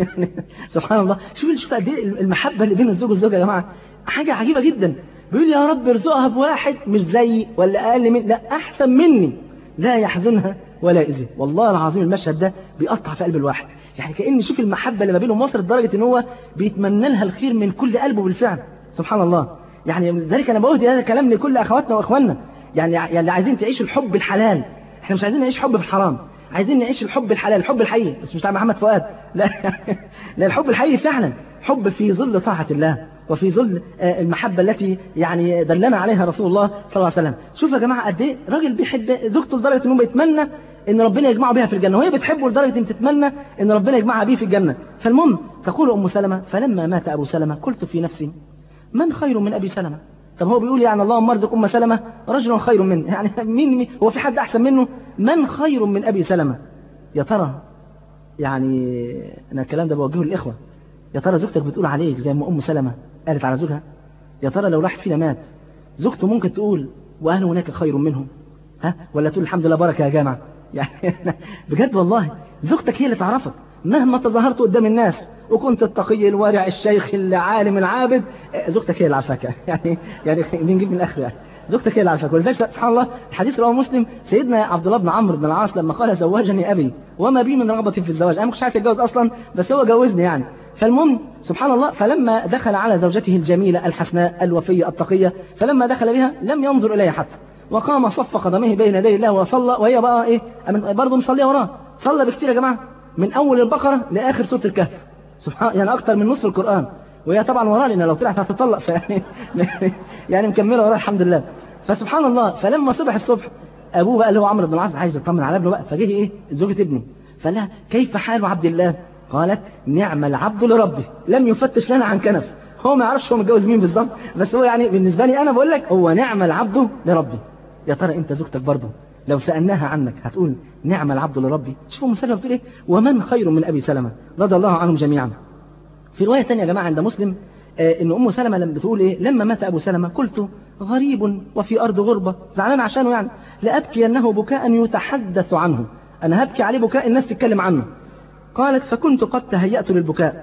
سبحان الله، شوف قد ايه المحبة اللي بين الزوج والزوجة يا جماعة، حاجة عجيبة جدا. بيقول يا رب ارزقها بواحد مش زيي ولا أقل من، لا أحسن مني، لا يحزنها ولا يؤذيها. والله العظيم المشهد ده بيقطع في قلب الواحد. يعني كأن شوف المحبة اللي ما بينهم وصلت لدرجة ان هو بيتمنى لها الخير من كل قلبه بالفعل. سبحان الله. يعني لذلك أنا بقول هذا كلام لكل أخواتنا وإخواننا، يعني اللي عايزين تعيشوا الحب الحلال. احنا مش عايزين نعيش حب في الحرام، عايزين نعيش الحب الحلال، الحب الحقيقي، بس مش بتاع محمد فؤاد، لا لا، الحب الحقيقي فعلا حب في ظل طاعة الله وفي ظل المحبة التي يعني دلنا عليها رسول الله صلى الله عليه وسلم. شوف يا جماعة قد ايه راجل بيحب زوجته لدرجة انه بيتمنى ان ربنا يجمعه بها في الجنة، وهي بتحبه لدرجة ان تتمنى ان ربنا يجمعها به في الجنة. فالمهم تقول ام سلمة: فلما مات ابو سلمة قلت في نفسي من خير من ابي سلمة؟ طب هو بيقول يعني اللهم ارزق ام سلمة رجل خير منه، يعني مين هو في حد احسن منه؟ من خير من ابي سلمة؟ يا ترى يعني انا الكلام ده بوجهه للاخوة، يا ترى زوجتك بتقول عليك زي ما ام سلمة قالت على زوجها؟ يا ترى لو واحد فينا مات زوجته ممكن تقول واهل هناك خير منهم؟ ها؟ ولا تقول الحمد لله بركه يا جماعه؟ يعني بجد والله زوجتك هي اللي تعرفك مهما تظاهرت قدام الناس وكنت التقي الورع الشيخ العالم العابد، زوجتك هي اللي عارفاك. يعني بنجيب من الاخر يعني زوجتك هي اللي عارفاك. ولذلك سبحان الله الحديث رواه مسلم، سيدنا عبد الله بن عمرو بن العاص لما قال زوجني ابي وما بي من رغبه في الزواج، انا ما كنتش عايز اتجوز اصلا بس هو جوزني يعني. فالمهم سبحان الله، فلما دخل على زوجته الجميلة الحسناء الوفية التقية، فلما دخل بها لم ينظر إليها حتى، وقام صف قدميه بين يدي الله وصلى، وهي بقى إيه برضه مصلية وراه. صلى بكتير يا جماعة، من أول البقرة لآخر سورة الكهف، سبحان يعني أكتر من نصف القرآن، وهي طبعا وراه لأن لو طلعت هتطلق يعني مكملة وراه الحمد لله. فسبحان الله، فلما صبح الصبح أبوه بقى اللي هو عمرو بن العاص عايز يطمن على ابنه بقى، فجه إيه زوجة ابنه فقال لها كيف حال عبد الله؟ قالت نعم العبد لربه لم يفتش لنا عن كنف. هو ما يعرفش هو متجوز مين بالظبط، بس هو يعني بالنسبة لي أنا بقول لك هو نعم العبد لربه. يا ترى أنت زوجتك برضه لو سألناها عنك هتقول نعم العبد لربي؟ شوفوا أم سلمة بتقول إيه: ومن خير من أبي سلمة رضي الله عنهم جميعا. في رواية ثانية يا جماعة عند مسلم إن أم سلمة لما بتقول إيه: لما مات أبو سلمة قلت غريب وفي أرض غربة، زعلان عشانه يعني، لأبكي أنه بكاء يتحدث عنه، أنا هبكي عليه بكاء الناس تتكلم عنه. قالت فكنت قد تهيأت للبكاء،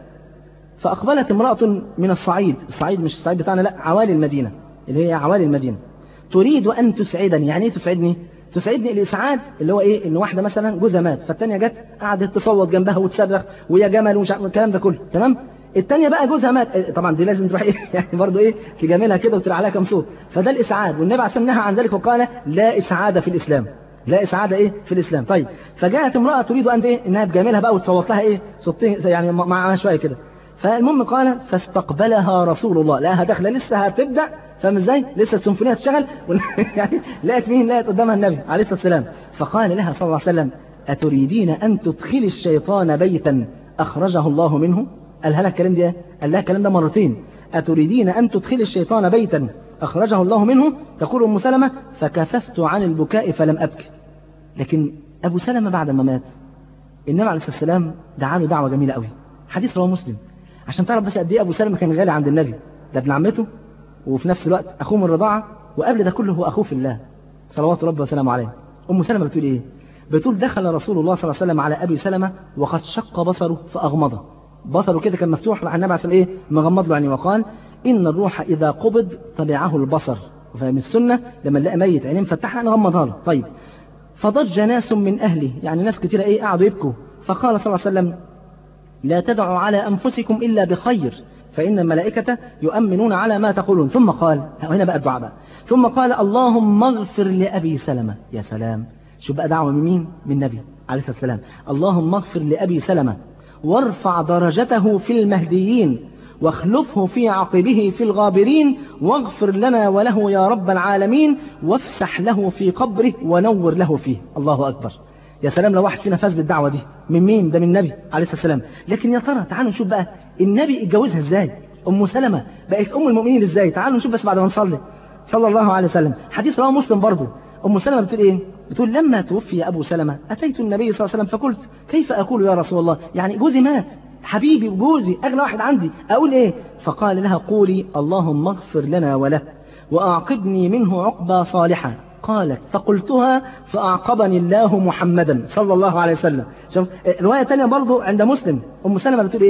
فأقبلت امرأة من الصعيد مش الصعيد بتاعنا، لا عوالي المدينة اللي هي عوالي المدينة، تريد أن تسعدني. يعني إيه تسعدني؟ تسعدني الإسعاد اللي هو إيه؟ إن واحدة مثلا جوزها مات، فالتانية جت قعدت تصوت جنبها وتصرخ ويا جمل ومش الكلام ده كله، تمام؟ التانية بقى جوزها مات، طبعا دي لازم تروح إيه يعني برضه إيه تجاملها كده وترى عليها كم صوت، فده الإسعاد. والنبي عليه الصلاة والسلام نهى عن ذلك وقال لا إسعاد في الإسلام، لا إسعادة إيه في الإسلام. طيب فجاءت امرأة تريد أن إيه إنها تجاملها بقى وتصوت لها إيه صوتين يعني معها شوية كده. فالمهم قال فاستقبلها رسول الله، لقاها داخلة لسه هتبدأ، فاهم ازاي؟ لسه السيمفونية هتشتغل يعني لقت مين؟ لقت قدامها النبي عليه الصلاة والسلام. فقال لها صلى الله عليه وسلم أتريدين أن تدخلي الشيطان بيتا أخرجه الله منه؟ قالها لها الكلام ده، قال لها الكلام ده مرتين، أتريدين أن تدخلي الشيطان بيتا أخرجه الله منه؟ تقول أم سلمة فكففت عن البكاء فلم أبكي. لكن أبو سلمة بعد ما مات النبي عليه الصلاة والسلام دعا له دعوة جميلة قوي، حديث رواه مسلم، عشان تعرف بس قد ايه أبو سلمة كان غالي عند النبي، ده ابن عمته وفي نفس الوقت أخوه من الرضاعة، وقبل ده كله هو أخوه في الله صلوات ربي وسلامه عليه. أم سلمة بتقول إيه؟ بتقول دخل رسول الله صلى الله عليه وسلم على أبي سلمة وقد شق بصره فأغمضه، بصره كده كان مفتوح، راح النبي عليه الصلاة والسلام إيه مغمض له يعني، وقال إن الروح إذا قبض تبعه البصر، فمن السنة لما نلاقي ميت عينين فتحها نغمضها له. طيب فضج ناس من أهله، يعني ناس كتير إيه قعدوا يبكوا، فقال صلى الله عليه وسلم لا تدعوا على أنفسكم إلا بخير فإن الملائكة يؤمنون على ما تقولون. ثم قال، هنا بقى الدعاء بقى، ثم قال اللهم اغفر لأبي سلمة. يا سلام، شو بقى دعوة من مين؟ من النبي عليه الصلاة والسلام. اللهم اغفر لأبي سلمة وارفع درجته في المهديين واخلفه في عقبه في الغابرين واغفر لنا وله يا رب العالمين وافسح له في قبره ونور له فيه. الله أكبر. يا سلام لو واحد فينا فاز بالدعوة دي. من مين؟ ده من النبي عليه الصلاة والسلام. لكن يا ترى تعالوا نشوف بقى النبي اتجوزها ازاي، أم سلمة بقت أم المؤمنين ازاي. تعالوا نشوف بس بعد ما نصلي صلى الله عليه وسلم. حديث رواه مسلم برضه. أم سلمة بتقول ايه؟ بتقول لما توفي أبو سلمة أتيت النبي صلى الله عليه وسلم فقلت كيف أقول يا رسول الله، يعني جوزي مات، حبيبي وجوزي أغلى واحد عندي، أقول إيه؟ فقال لها قولي اللهم اغفر لنا وله وأعقبني منه عقبى صالحة. قالت فقلتها فأعقبني الله محمدا صلى الله عليه وسلم. شوف رواية تانية برضو عند مسلم، أم سلمة بتقول إيه؟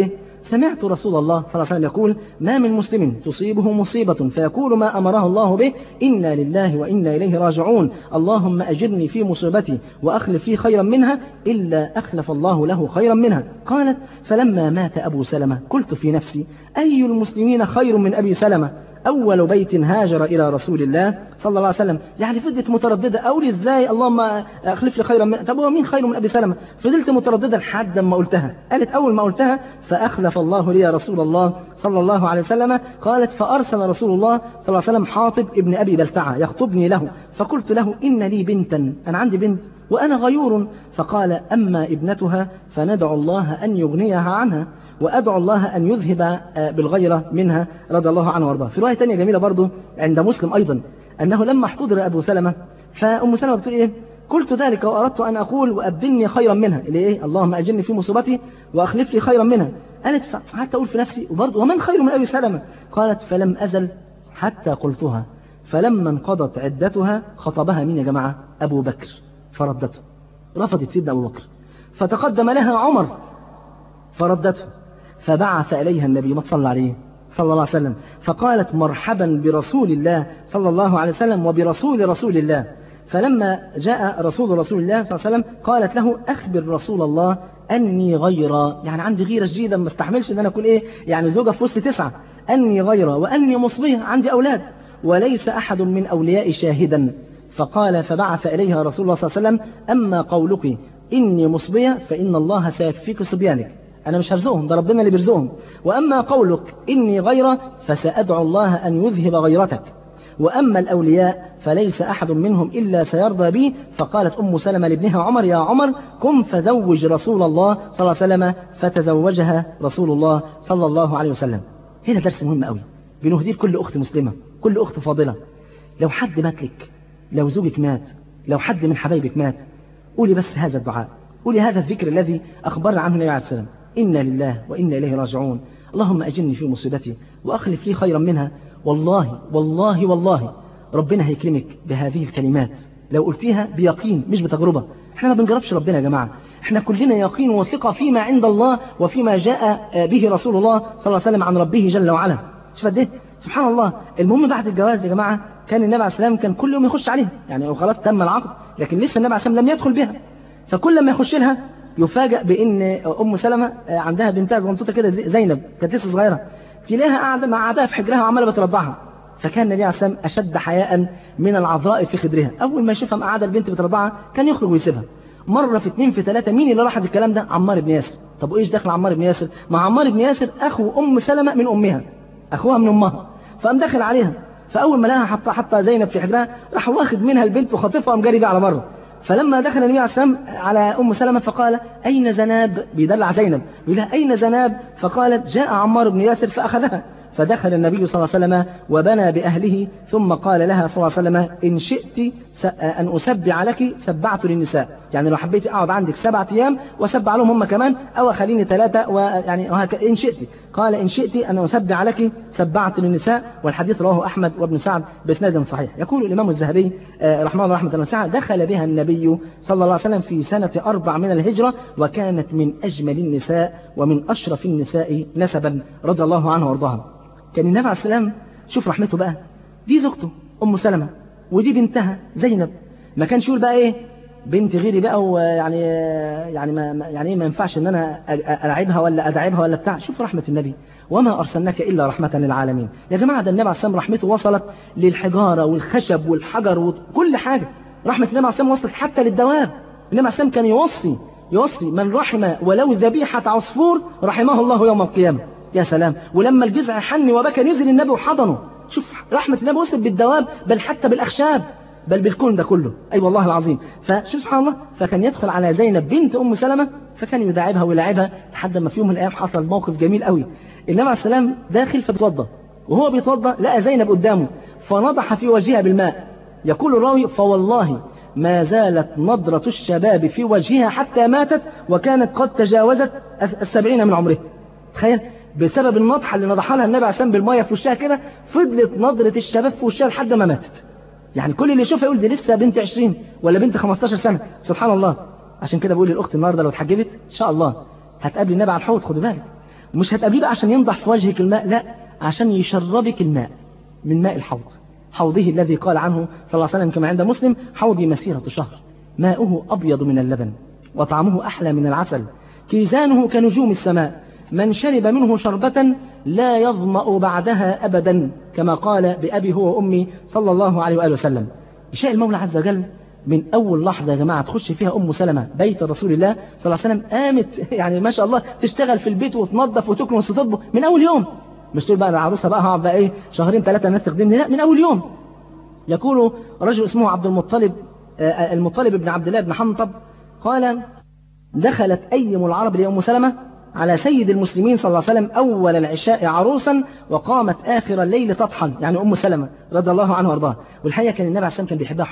سمعت رسول الله صلى الله عليه وسلم يقول: ما من مسلم تصيبه مصيبة فيقول ما أمره الله به: إنا لله وإنا إليه راجعون، اللهم أجرني في مصيبتي وأخلف لي خيرا منها، إلا أخلف الله له خيرا منها. قالت: فلما مات أبو سلمة قلت في نفسي: أي المسلمين خير من أبي سلمة، أول بيت هاجر إلى رسول الله صلى الله عليه وسلم. يعني فضلت مترددة، أقول إزاي اللهم أخلف لي خيرا من، طب هو مين خير من أبي سلمة؟ فضلت مترددة لحد ما قلتها. قالت: أول ما قلتها فأخلف الله لي رسول الله صلى الله عليه وسلم. قالت: فأرسل رسول الله صلى الله عليه وسلم حاطب ابن أبي بلتعة يخطبني له، فقلت له: إن لي بنتا، أنا عندي بنت وأنا غيور. فقال: أما ابنتها فندعو الله أن يغنيها عنها، وأدعو الله أن يذهب بالغيرة منها، رضي الله عنه وارضاه. في رواية تانية جميلة برضو عند مسلم أيضا، أنه لما احتضر أبو سلمة فأم سلمة بتقول إيه: قلت ذلك وأردت أن أقول وأبدلني خيرا منها، اللي إيه؟ اللهم أجرني في مصيبتي وأخلف لي خيرا منها. قالت: فقعدت أقول في نفسي وبرضو ومن خير من أبي سلمة؟ قالت: فلم أزل حتى قلتها، فلما انقضت عدتها خطبها مين يا جماعة؟ أبو بكر، فردته، رفضت سيدنا أبو بكر، فتقدم لها عمر فردته، فبعث إليها النبي ما صلى عليه صلى الله عليه وسلم، فقالت: مرحبا برسول الله صلى الله عليه وسلم وبرسول رسول الله. فلما جاء رسول الله صلى الله عليه وسلم قالت له: أخبر رسول الله أني غيرة، يعني عندي غيرة شديدة ما استحملش أن أنا أكون إيه يعني زوجة في وسط 9، أني غيرة وأني مصبية، عندي أولاد وليس أحد من أوليائي شاهدا. فقال: فبعث إليها رسول الله صلى الله عليه وسلم: أما قولك إني مصبية فإن الله سيكفيك صبيانك، أنا مش هرزقهم، ده ربنا اللي بيرزقهم. وأما قولك إني غيرة فسأدعو الله أن يذهب غيرتك. وأما الأولياء فليس أحد منهم إلا سيرضى بي. فقالت أم سلمة لابنها عمر: يا عمر قم فزوج رسول الله صلى الله عليه وسلم، فتزوجها رسول الله صلى الله عليه وسلم. هنا درس مهم قوي بنهديه كل أخت مسلمة، كل أخت فاضلة. لو حد مات لك، لو زوجك مات، لو حد من حبايبك مات، قولي بس هذا الدعاء، قولي هذا الذكر الذي أخبرنا عنه النبي عليه السلام: إنا لله وإنا إليه راجعون، اللهم أجرني في مصيبتي وأخلف لي خيرا منها. والله والله والله ربنا هيكرمك بهذه الكلمات لو قلتيها بيقين مش بتجربة. احنا ما بنجربش ربنا يا جماعة، احنا كلنا يقين وثقة فيما عند الله وفيما جاء به رسول الله صلى الله عليه وسلم عن ربه جل وعلا. شوف قد ايه سبحان الله. المهم بعد الجواز يا جماعة كان النبي عليه السلام كان كل يوم يخش عليها، يعني خلاص تم العقد لكن لسه النبي عليه السلام لم يدخل بها، فكل ما يخش لها يفاجأ بأن أم سلمة عندها بنتها صغنطوطة كده زينب، كانت لسه صغيرة، تلاقيها قاعدة مع عادها في حجرها وعمالة بترضعها. فكان النبي عليه السلام أشد حياء من العذراء في خدرها، أول ما يشوفها قاعدة البنت بترضعها كان يخرج ويسيبها. مرة في 2 في 3 مين اللي لاحظ الكلام ده؟ عمار بن ياسر. طب وإيش دخل عمار بن ياسر؟ مع عمار بن ياسر أخو أم سلمة من أمها، أخوها من أمها، فقام دخل عليها، فأول ما لها حتى زينب في حجرها راح واخد منها البنت وخاطفها وقام جاري بيها على بره. فلما دخل النبي عليه السلام على أم سلمة فقال: أين زناب؟ بيدلع زينب، يقول لها: أين زناب؟ فقالت: جاء عمار بن ياسر فأخذها. فدخل النبي صلى الله عليه وسلم وبنى بأهله، ثم قال لها صلى الله عليه وسلم: إن شئت أن أسبع لك سبعت للنساء، يعني لو حبيت أقعد عندك 7 أيام وأسبع لهم هم كمان، أو أخليني 3 ويعني إن شئت. قال: إن شئت أن أسبع لك سبعت للنساء. والحديث رواه أحمد وابن سعد بإسناد صحيح. يقول الإمام الذهبي رحمه الله رحمة واسعة: دخل بها النبي صلى الله عليه وسلم في سنة 4 من الهجرة، وكانت من أجمل النساء ومن أشرف النساء نسبا، رضي الله عنه وارضاها. كان النبي عليه السلام شوف رحمته بقى، دي زوجته أم سلمة ودي بنتها زينب، ما كانش يقول بقى إيه بنت غيري بقى، ويعني ما ينفعش إن أنا ألعبها ولا أدعبها ولا بتاع. شوف رحمة النبي: وما أرسلناك إلا رحمة للعالمين. يا جماعة ده النبي عليه السلام رحمته وصلت للحجارة والخشب والحجر وكل حاجة. رحمة النبي عليه السلام وصلت حتى للدواب. النبي عليه السلام كان يوصي من رحم ولو ذبيحة عصفور رحمه الله يوم القيامة. يا سلام. ولما الجزع حن وبكى نزل النبي وحضنه. شوف رحمة النبي وصلت بالدواب، بل حتى بالأخشاب، بل بالكون ده كله. أي والله العظيم. فشوف سبحان الله، فكان يدخل على زينب بنت أم سلمة فكان يداعبها ويلاعبها، لحد ما في يوم من الأيام حصل موقف جميل قوي. النبي عليه السلام داخل فبيتوضى، وهو بيتوضى لقى زينب قدامه فنضح في وجهها بالماء. يقول الراوي: فوالله ما زالت نضرة الشباب في وجهها حتى ماتت، وكانت قد تجاوزت 70 من عمرها. تخيل، بسبب النضحة اللي نضحها لها النبي عليه السلام بالمية في وشها كده، فضلت نضرة الشباب في وشها لحد ما ماتت. يعني كل اللي يشوفها يقول دي لسه بنت 20 ولا بنت 15 سنة. سبحان الله. عشان كده بقول للأخت النهارده لو اتحجبت إن شاء الله هتقابل النبي على الحوض، خدوا بالك. مش هتقابليه بقى عشان ينضح في وجهك الماء، لا، عشان يشربك الماء من ماء الحوض، حوضه الذي قال عنه صلى الله عليه وسلم كما عند مسلم: حوضي مسيرة شهر، ماؤه أبيض من اللبن وطعمه أحلى من العسل، كيزانه كنجوم السماء، من شرب منه شربة لا يظمأ بعدها أبدا، كما قال بأبي هو وأمي صلى الله عليه وآله وسلم. يشاء المولى عز وجل من أول لحظة يا جماعة تخش فيها أم سلمة بيت رسول الله صلى الله عليه وسلم، قامت يعني ما شاء الله تشتغل في البيت وتنظف وتكنس وتطبخ من أول يوم. مش تقول بقى العروسة بقى هقعد بقى إيه شهرين ثلاثة الناس تخدمني، لا، من أول يوم. يقول رجل اسمه عبد المطلب بن عبد الله بن حنطب قال: دخلت أيم العرب لأم سلمة على سيد المسلمين صلى الله عليه وسلم أول العشاء عروسا، وقامت آخر الليل تطحن، يعني أم سلمة رضي الله عنها وارضاها. والحقيقة كان النبي عليه الصلاة والسلام كان بيحبها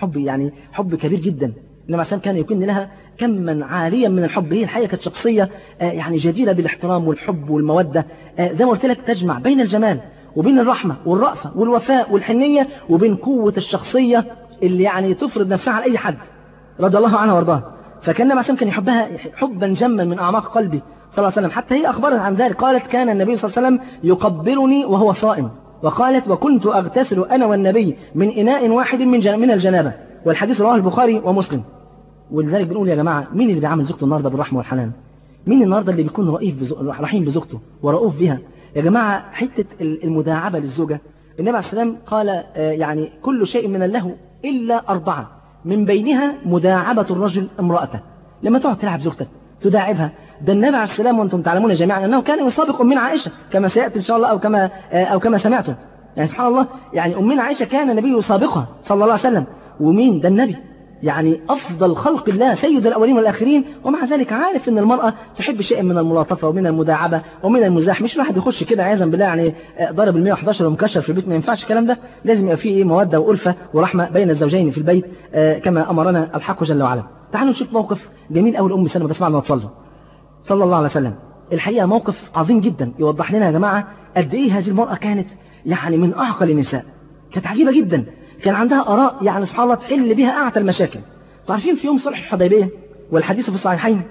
حب كبير جدا. النبي عليه الصلاة والسلام كان يكون لها كما عاليا من الحب. هي الحقيقة كانت شخصية يعني جديرة بالاحترام والحب والمودة، زي ما قلت لك تجمع بين الجمال وبين الرحمة والرأفة والوفاء والحنية وبين قوة الشخصية اللي يعني تفرض نفسها على أي حد رضي الله عنها وارضاها. فكان النبي عليه الصلاة والسلام كان يحبها حبا جما من أعماق قلبه صلى الله عليه وسلم. حتى هي أخبرت عن ذلك، قالت: كان النبي صلى الله عليه وسلم يقبلني وهو صائم، وقالت: وكنت أغتسل أنا والنبي من إناء واحد من الجنابة. والحديث رواه البخاري ومسلم. ولذلك بنقول يا جماعة، مين اللي بيعامل زوجته النهارده بالرحمة والحنان؟ مين النهارده اللي بيكون رحيم بزوجته ورؤوف بها؟ يا جماعة حتة المداعبة للزوجة، النبي عليه السلام قال يعني كل شيء من اللهو إلا 4، من بينها مداعبة الرجل امرأته. لما تقعد تلعب زوجتك تداعبها، ده النبي عليه السلام وانتم تعلمون جميعا انه كان يسابق امنا عائشه كما سياتي ان شاء الله او كما سمعتم. يعني سبحان الله، يعني امنا عائشه كان النبي يسابقها صلى الله عليه وسلم. ومين ده؟ النبي، يعني افضل خلق الله سيد الاولين والاخرين، ومع ذلك عارف ان المراه تحب شيء من الملاطفه ومن المداعبه ومن المزاح. مش واحد يخش كده عياذا بالله يعني ضرب ال 111 ومكشر في البيت، ما ينفعش الكلام ده. لازم يبقى فيه موده والفه ورحمه بين الزوجين في البيت كما امرنا الحق جل وعلا. تعالوا نشوف موقف جميل قوي لام سلمة بسمعنا وتصلوا صلى الله عليه وسلم. الحقيقة موقف عظيم جدا يوضح لنا يا جماعة قد إيه هذه المرأة كانت يعني من أعقل النساء، كانت عجيبة جدا، كان عندها آراء يعني سبحان الله تحل بها أعتى المشاكل. تعرفين في يوم صلح الحديبية، والحديث في الصحيحين،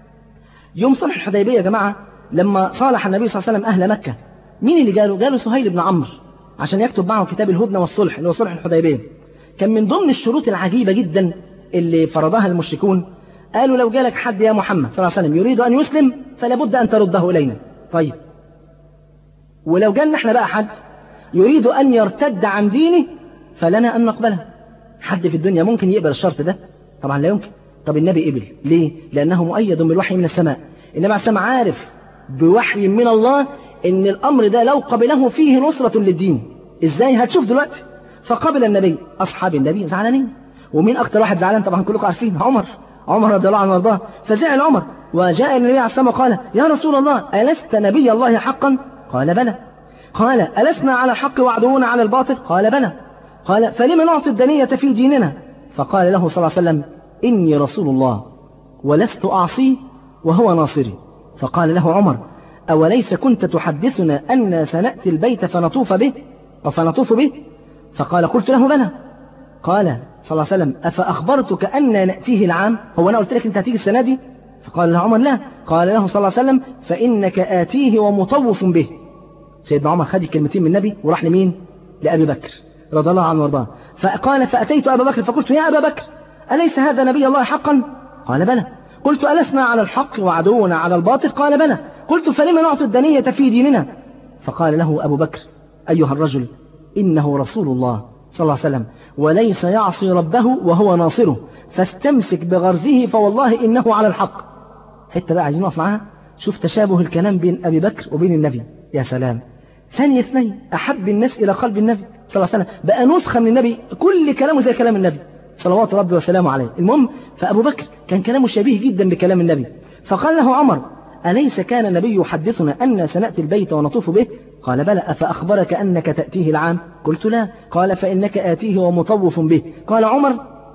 يوم صلح الحديبية يا جماعة لما صالح النبي صلى الله عليه وسلم أهل مكة، مين اللي جاله سهيل بن عمرو عشان يكتب معه كتاب الهدنة والصلح اللي هو صلح الحديبية. كان من ضمن الشروط العجيبة جدا اللي فرضها المشركون، قالوا: لو جالك حد يا محمد صلى الله عليه وسلم يريد أن يسلم فلا بد أن ترده إلينا. طيب، ولو جالنا احنا بقى حد يريد أن يرتد عن دينه فلنا أن نقبله. حد في الدنيا ممكن يقبل الشرط ده؟ طبعا لا يمكن. طب النبي قبل ليه؟ لأنه مؤيد بالوحي من السماء. النبي عليه السلام عارف بوحي من الله إن الأمر ده لو قبله فيه نصرة للدين. إزاي؟ هتشوف دلوقتي. فقبل النبي. أصحاب النبي زعلانين، ومين أكتر واحد زعلان؟ طبعا كلكم عارفين، عمر رضي الله عنه وارضاه. فزعل عمر وجاء النبي عليه الصلاة والسلام وقال: يا رسول الله، ألست نبي الله حقا؟ قال: بلى. قال: ألسنا على الحق وعدونا على الباطل؟ قال: بلى. قال: فلم نعطي الدنية في ديننا؟ فقال له صلى الله عليه وسلم: إني رسول الله ولست أعصي وهو ناصري. فقال له عمر: أوليس كنت تحدثنا أن سنأتي البيت فنطوف به؟ فقال: قلت له: بلى. قال صلى الله عليه وسلم: أفأخبرتك أن نأتيه العام؟ هو أنا قلت لك أنت هتيجي السنة دي؟ فقال له عمر: لا. قال له صلى الله عليه وسلم: فإنك آتيه ومطوف به. سيدنا عمر خد الكلمتين من النبي وراح لمين؟ لأبي بكر رضي الله عنه وارضاه. فقال: فأتيت أبا بكر فقلت: يا أبا بكر، أليس هذا نبي الله حقا؟ قال: بلى. قلت: ألسنا على الحق وعدونا على الباطل؟ قال: بلى. قلت: فلم نعطي الدنية في ديننا؟ فقال له أبو بكر: أيها الرجل، إنه رسول الله صلى الله عليه وسلم وليس يعصي ربه وهو ناصره، فاستمسك بغرزه فوالله إنه على الحق. حتى بقى عايزين نقف معاها. شوف تشابه الكلام بين أبي بكر وبين النبي، يا سلام. ثاني اثنين، أحب الناس إلى قلب النبي صلى الله عليه وسلم، بقى نسخة من النبي، كل كلامه زي كلام النبي صلوات ربي وسلامه عليه. المهم، فأبو بكر كان كلامه شبيه جدا بكلام النبي. فقال له عمر: أليس كان النبي يحدثنا أن سنأتي البيت ونطوف به؟ قال: بلى. أفأخبرك أنك تأتيه العام؟ قلت: لا. قال: فإنك آتيه ومطوف به. قال عمر: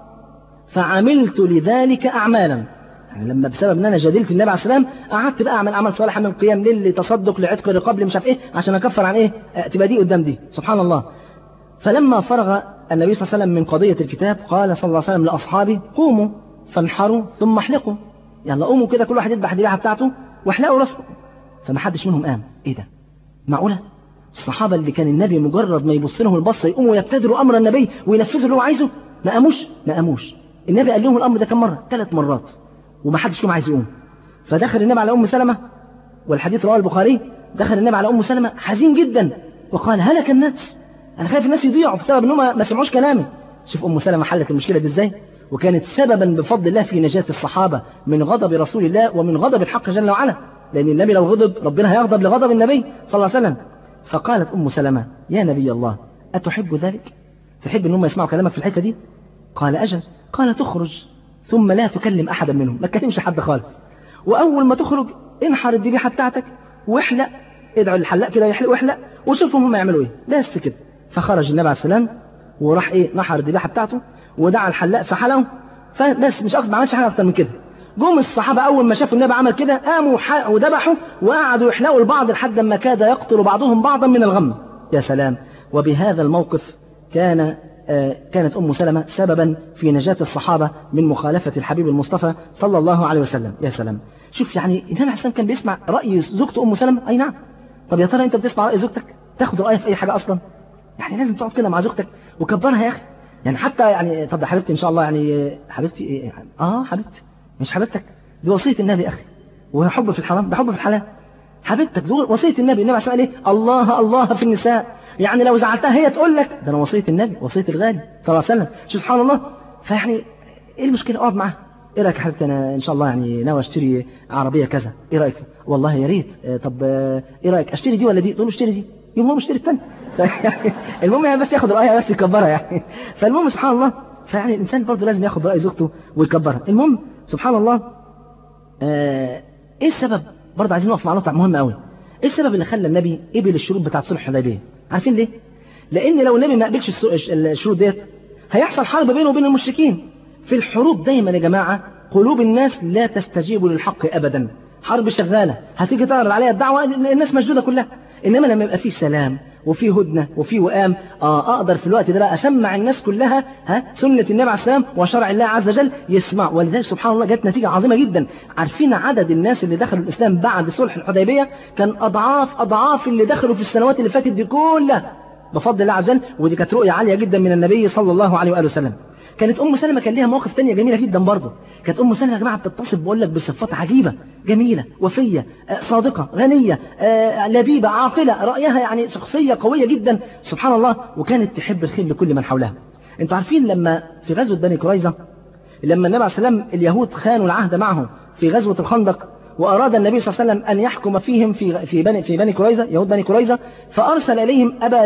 فعملت لذلك أعمالا، يعني لما بسبب ان انا جادلت النبي عليه السلام قعدت بقى اعمل عمل صالح من قيام ليل لتصدق لعتق رقاب مش عارف ايه عشان اكفر عن ايه، تبقى دي قدام دي. سبحان الله. فلما فرغ النبي صلى الله عليه وسلم من قضية الكتاب قال صلى الله عليه وسلم لأصحابه: قوموا فانحروا ثم احلقوا، يلا قوموا كده كل واحد يذبح الذبيحة بتاعته واحلقوا راسكم. فما حدش منهم قام. ايه ده؟ معقولة؟ الصحابة اللي كان النبي مجرد ما يبص لهم البصة يقوموا يبتدروا أمر النبي وينفذوا اللي هو عايزه؟ ما قاموش. النبي قال لهم الأمر ده كم مرة؟ 3 مرات، وما حدش فيهم عايز يقوم. فدخل النبي على أم سلمة، والحديث رواه البخاري، دخل النبي على أم سلمة حزين جدا وقال هلك الناس، أنا خايف الناس يضيعوا بسبب إنهم ما سمعوش كلامي. شوف أم سلمة حلت المشكلة دي إزاي، وكانت سببا بفضل الله في نجاة الصحابة من غضب رسول الله ومن غضب الحق جل وعلا، لأن النبي لو غضب ربنا هيغضب لغضب النبي صلى الله عليه وسلم. فقالت أم سلمة يا نبي الله أتحب ذلك؟ تحب إنهم يسمعوا كلامك في الحتة دي؟ قال أجل. قال تخرج ثم لا تكلم أحدا منهم، ما تكلمش حد خالص، وأول ما تخرج انحر الذبيحة بتاعتك واحلق، ادعوا للحلاق كده يحلق واحلق وشوفهم هم يعملوا ايه، بس كده. فخرج النبي عليه السلام وراح نحر الذبيحة بتاعته ودعا الحلاق فحلقه، فبس مش أكتر، ما عملش حاجة أكتر من كده. جم الصحابة أول ما شافوا النبي عمل كده قاموا وذبحوا وقعدوا يحلقوا البعض لحد ما كاد يقتل بعضهم بعضا من الغم. يا سلام. وبهذا الموقف كانت أم سلمة سببا في نجاة الصحابة من مخالفة الحبيب المصطفى صلى الله عليه وسلم. يا سلام. شوف يعني النبي عليه السلام كان بيسمع رأي زوجته أم سلمة. أي نعم. طب يا ترى أنت بتسمع رأي زوجتك؟ تاخد رأيها في أي حاجة أصلا؟ يعني لازم تقعد كده مع زوجتك وكبرها يا أخي. يعني حتى يعني طب يا حبيبتي إن شاء الله يعني حبيبتي إيه؟ حبيبتي مش حبيبتك، دي وصية النبي يا أخي. وحب في الحرام ده حب في الحلال. حبيبتك وصية النبي عليه الصلاة والسلام إيه؟ الله الله في النساء. يعني لو زعلتها هي تقول لك ده أنا وصية النبي، وصية الغالي صلى الله عليه وسلم. شو سبحان الله. فيعني إيه المشكلة؟ اقعد معاها. إيه رأيك يا حبيبتي أنا إن شاء الله يعني ناوي أشتري عربية كذا، إيه رأيك؟ والله يا ريت. طب إيه رأيك أشتري دي ولا دي؟ تقول له اشتري دي، يوم هو مشتري الثاني. المهم يعني بس ياخد رأيها بس يكبرها يعني. فالمهم سبحان الله. فيعني الإنسان برضه لازم ياخد رأي زوجته ويكبرها. المهم سبحان الله. إيه السبب؟ برضه عايزين نقف مع نقطة مهمة قوي. إيه السبب اللي خلى النبي قبل الشروط بتاعت صلح الحديبية؟ عارفين ليه؟ لأن لو النبي ما قبلش الشروط ديت هيحصل حرب بينه وبين المشركين. في الحروب دايما يا جماعة قلوب الناس لا تستجيب للحق أبدا. حرب شغالة هتيجي تعرض عليها الدعوة الناس مشدودة كلها. إنما لما يبقى فيه سلام وفي هدنة وفي وئام أقدر في الوقت ده بقى أسمع الناس كلها سنة النبي عليه السلام وشرع الله عز وجل يسمع. ولذلك سبحان الله جت نتيجة عظيمة جدا. عارفين عدد الناس اللي دخلوا الإسلام بعد صلح الحديبية كان أضعاف اللي دخلوا في السنوات اللي فاتت دي كلها بفضل الله عز وجل. ودي كانت رؤية عالية جدا من النبي صلى الله عليه وآله وسلم. كانت أم سلمة كان ليها مواقف تانية جميلة جدا برضه. كانت أم سلمة يا جماعة بتتصف بقول لك بصفات عجيبة جميلة وفية صادقة غنية لبيبة عاقلة رأيها يعني شخصية قوية جدا سبحان الله. وكانت تحب الخير لكل من حولها. انتوا عارفين لما في غزوة بني قريظة لما النبي عليه السلام اليهود خانوا العهد معهم في غزوة الخندق وأراد النبي صلى الله عليه وسلم أن يحكم فيهم في بني قريظة يهود بني قريظة فأرسل إليهم أبا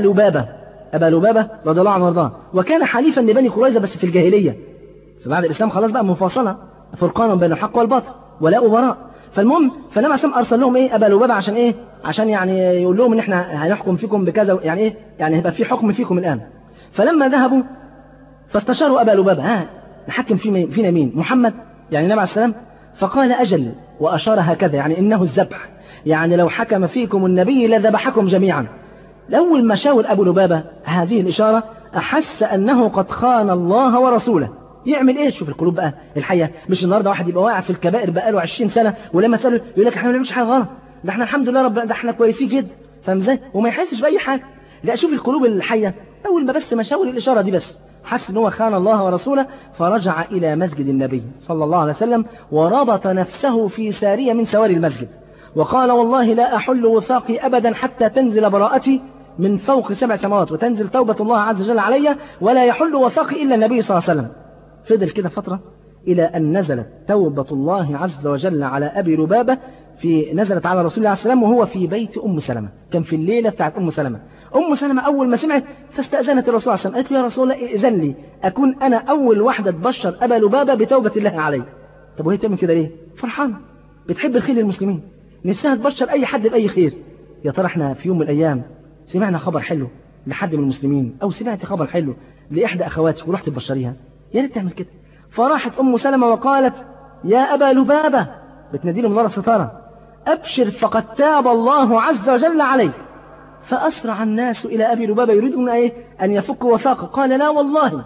لبابة رضي الله عنه وارضاه. وكان حليفا لبني قريظة بس في الجاهلية. فبعد الإسلام خلاص بقى مفاصلة فرقانا بين الحق والباطل ولا أبراء. فالمهم فالنبي عليه السلام أرسل لهم أبا لبابة عشان عشان يعني يقول لهم إن إحنا هنحكم فيكم بكذا يعني يعني هيبقى في حكم فيكم الآن. فلما ذهبوا فاستشاروا أبا لبابة نحكم فينا مين؟ محمد يعني النبي عليه السلام. فقال أجل وأشار هكذا يعني إنه الذبح يعني لو حكم فيكم النبي لذبحكم جميعا. لأول ما شاور أبو لبابة هذه الإشارة أحس أنه قد خان الله ورسوله. يعمل إيه؟ شوف القلوب بقى الحية. مش النهاردة واحد يبقى واقع في الكبائر بقاله 20 سنة ولما تسأله يقول لك احنا ما بنعملش حاجة غلط، ده احنا الحمد لله رب، ده احنا كويسين جدا. فاهم ازاي؟ وما يحسش بأي حاجة. لا شوف القلوب الحية أول ما بس ما شاور الإشارة دي بس حس أنه خان الله ورسوله. فرجع إلى مسجد النبي صلى الله عليه وسلم وربط نفسه في سارية من سواري المسجد وقال والله لا أحل وثاقي أبدا حتى تنزل براءتي من فوق 7 سماوات وتنزل توبة الله عز وجل علي ولا يحل وثاقي إلا النبي صلى الله عليه وسلم. فضل كده فترة إلى أن نزلت توبة الله عز وجل على أبي لبابة نزلت على رسول الله عليه السلام وهو في بيت أم سلمة. كان في الليلة بتاعت أم سلمة. أم سلمة أول ما سمعت فاستأذنت الرسول عليه السلام قالت له يا رسول الله إذن لي أكون أنا أول واحدة تبشر أبا لبابة بتوبة الله عليه. طب وهي تعمل كده ليه؟ فرحان بتحب الخير للمسلمين نفسها تبشر أي حد بأي خير. يا ترى احنا في يوم من الأيام سمعنا خبر حلو لحد من المسلمين أو سمعت خبر حلو لإحدى أخواتك ورحت تبشريها؟ يا ريت تعمل كده. فراحت أم سلمة وقالت يا أبا لبابة بتناديله من ورا الستارة أبشر فقد تاب الله عز وجل عليك. فأسرع الناس إلى أبي لبابة يريدون أن يفكوا وثاقه. قال لا والله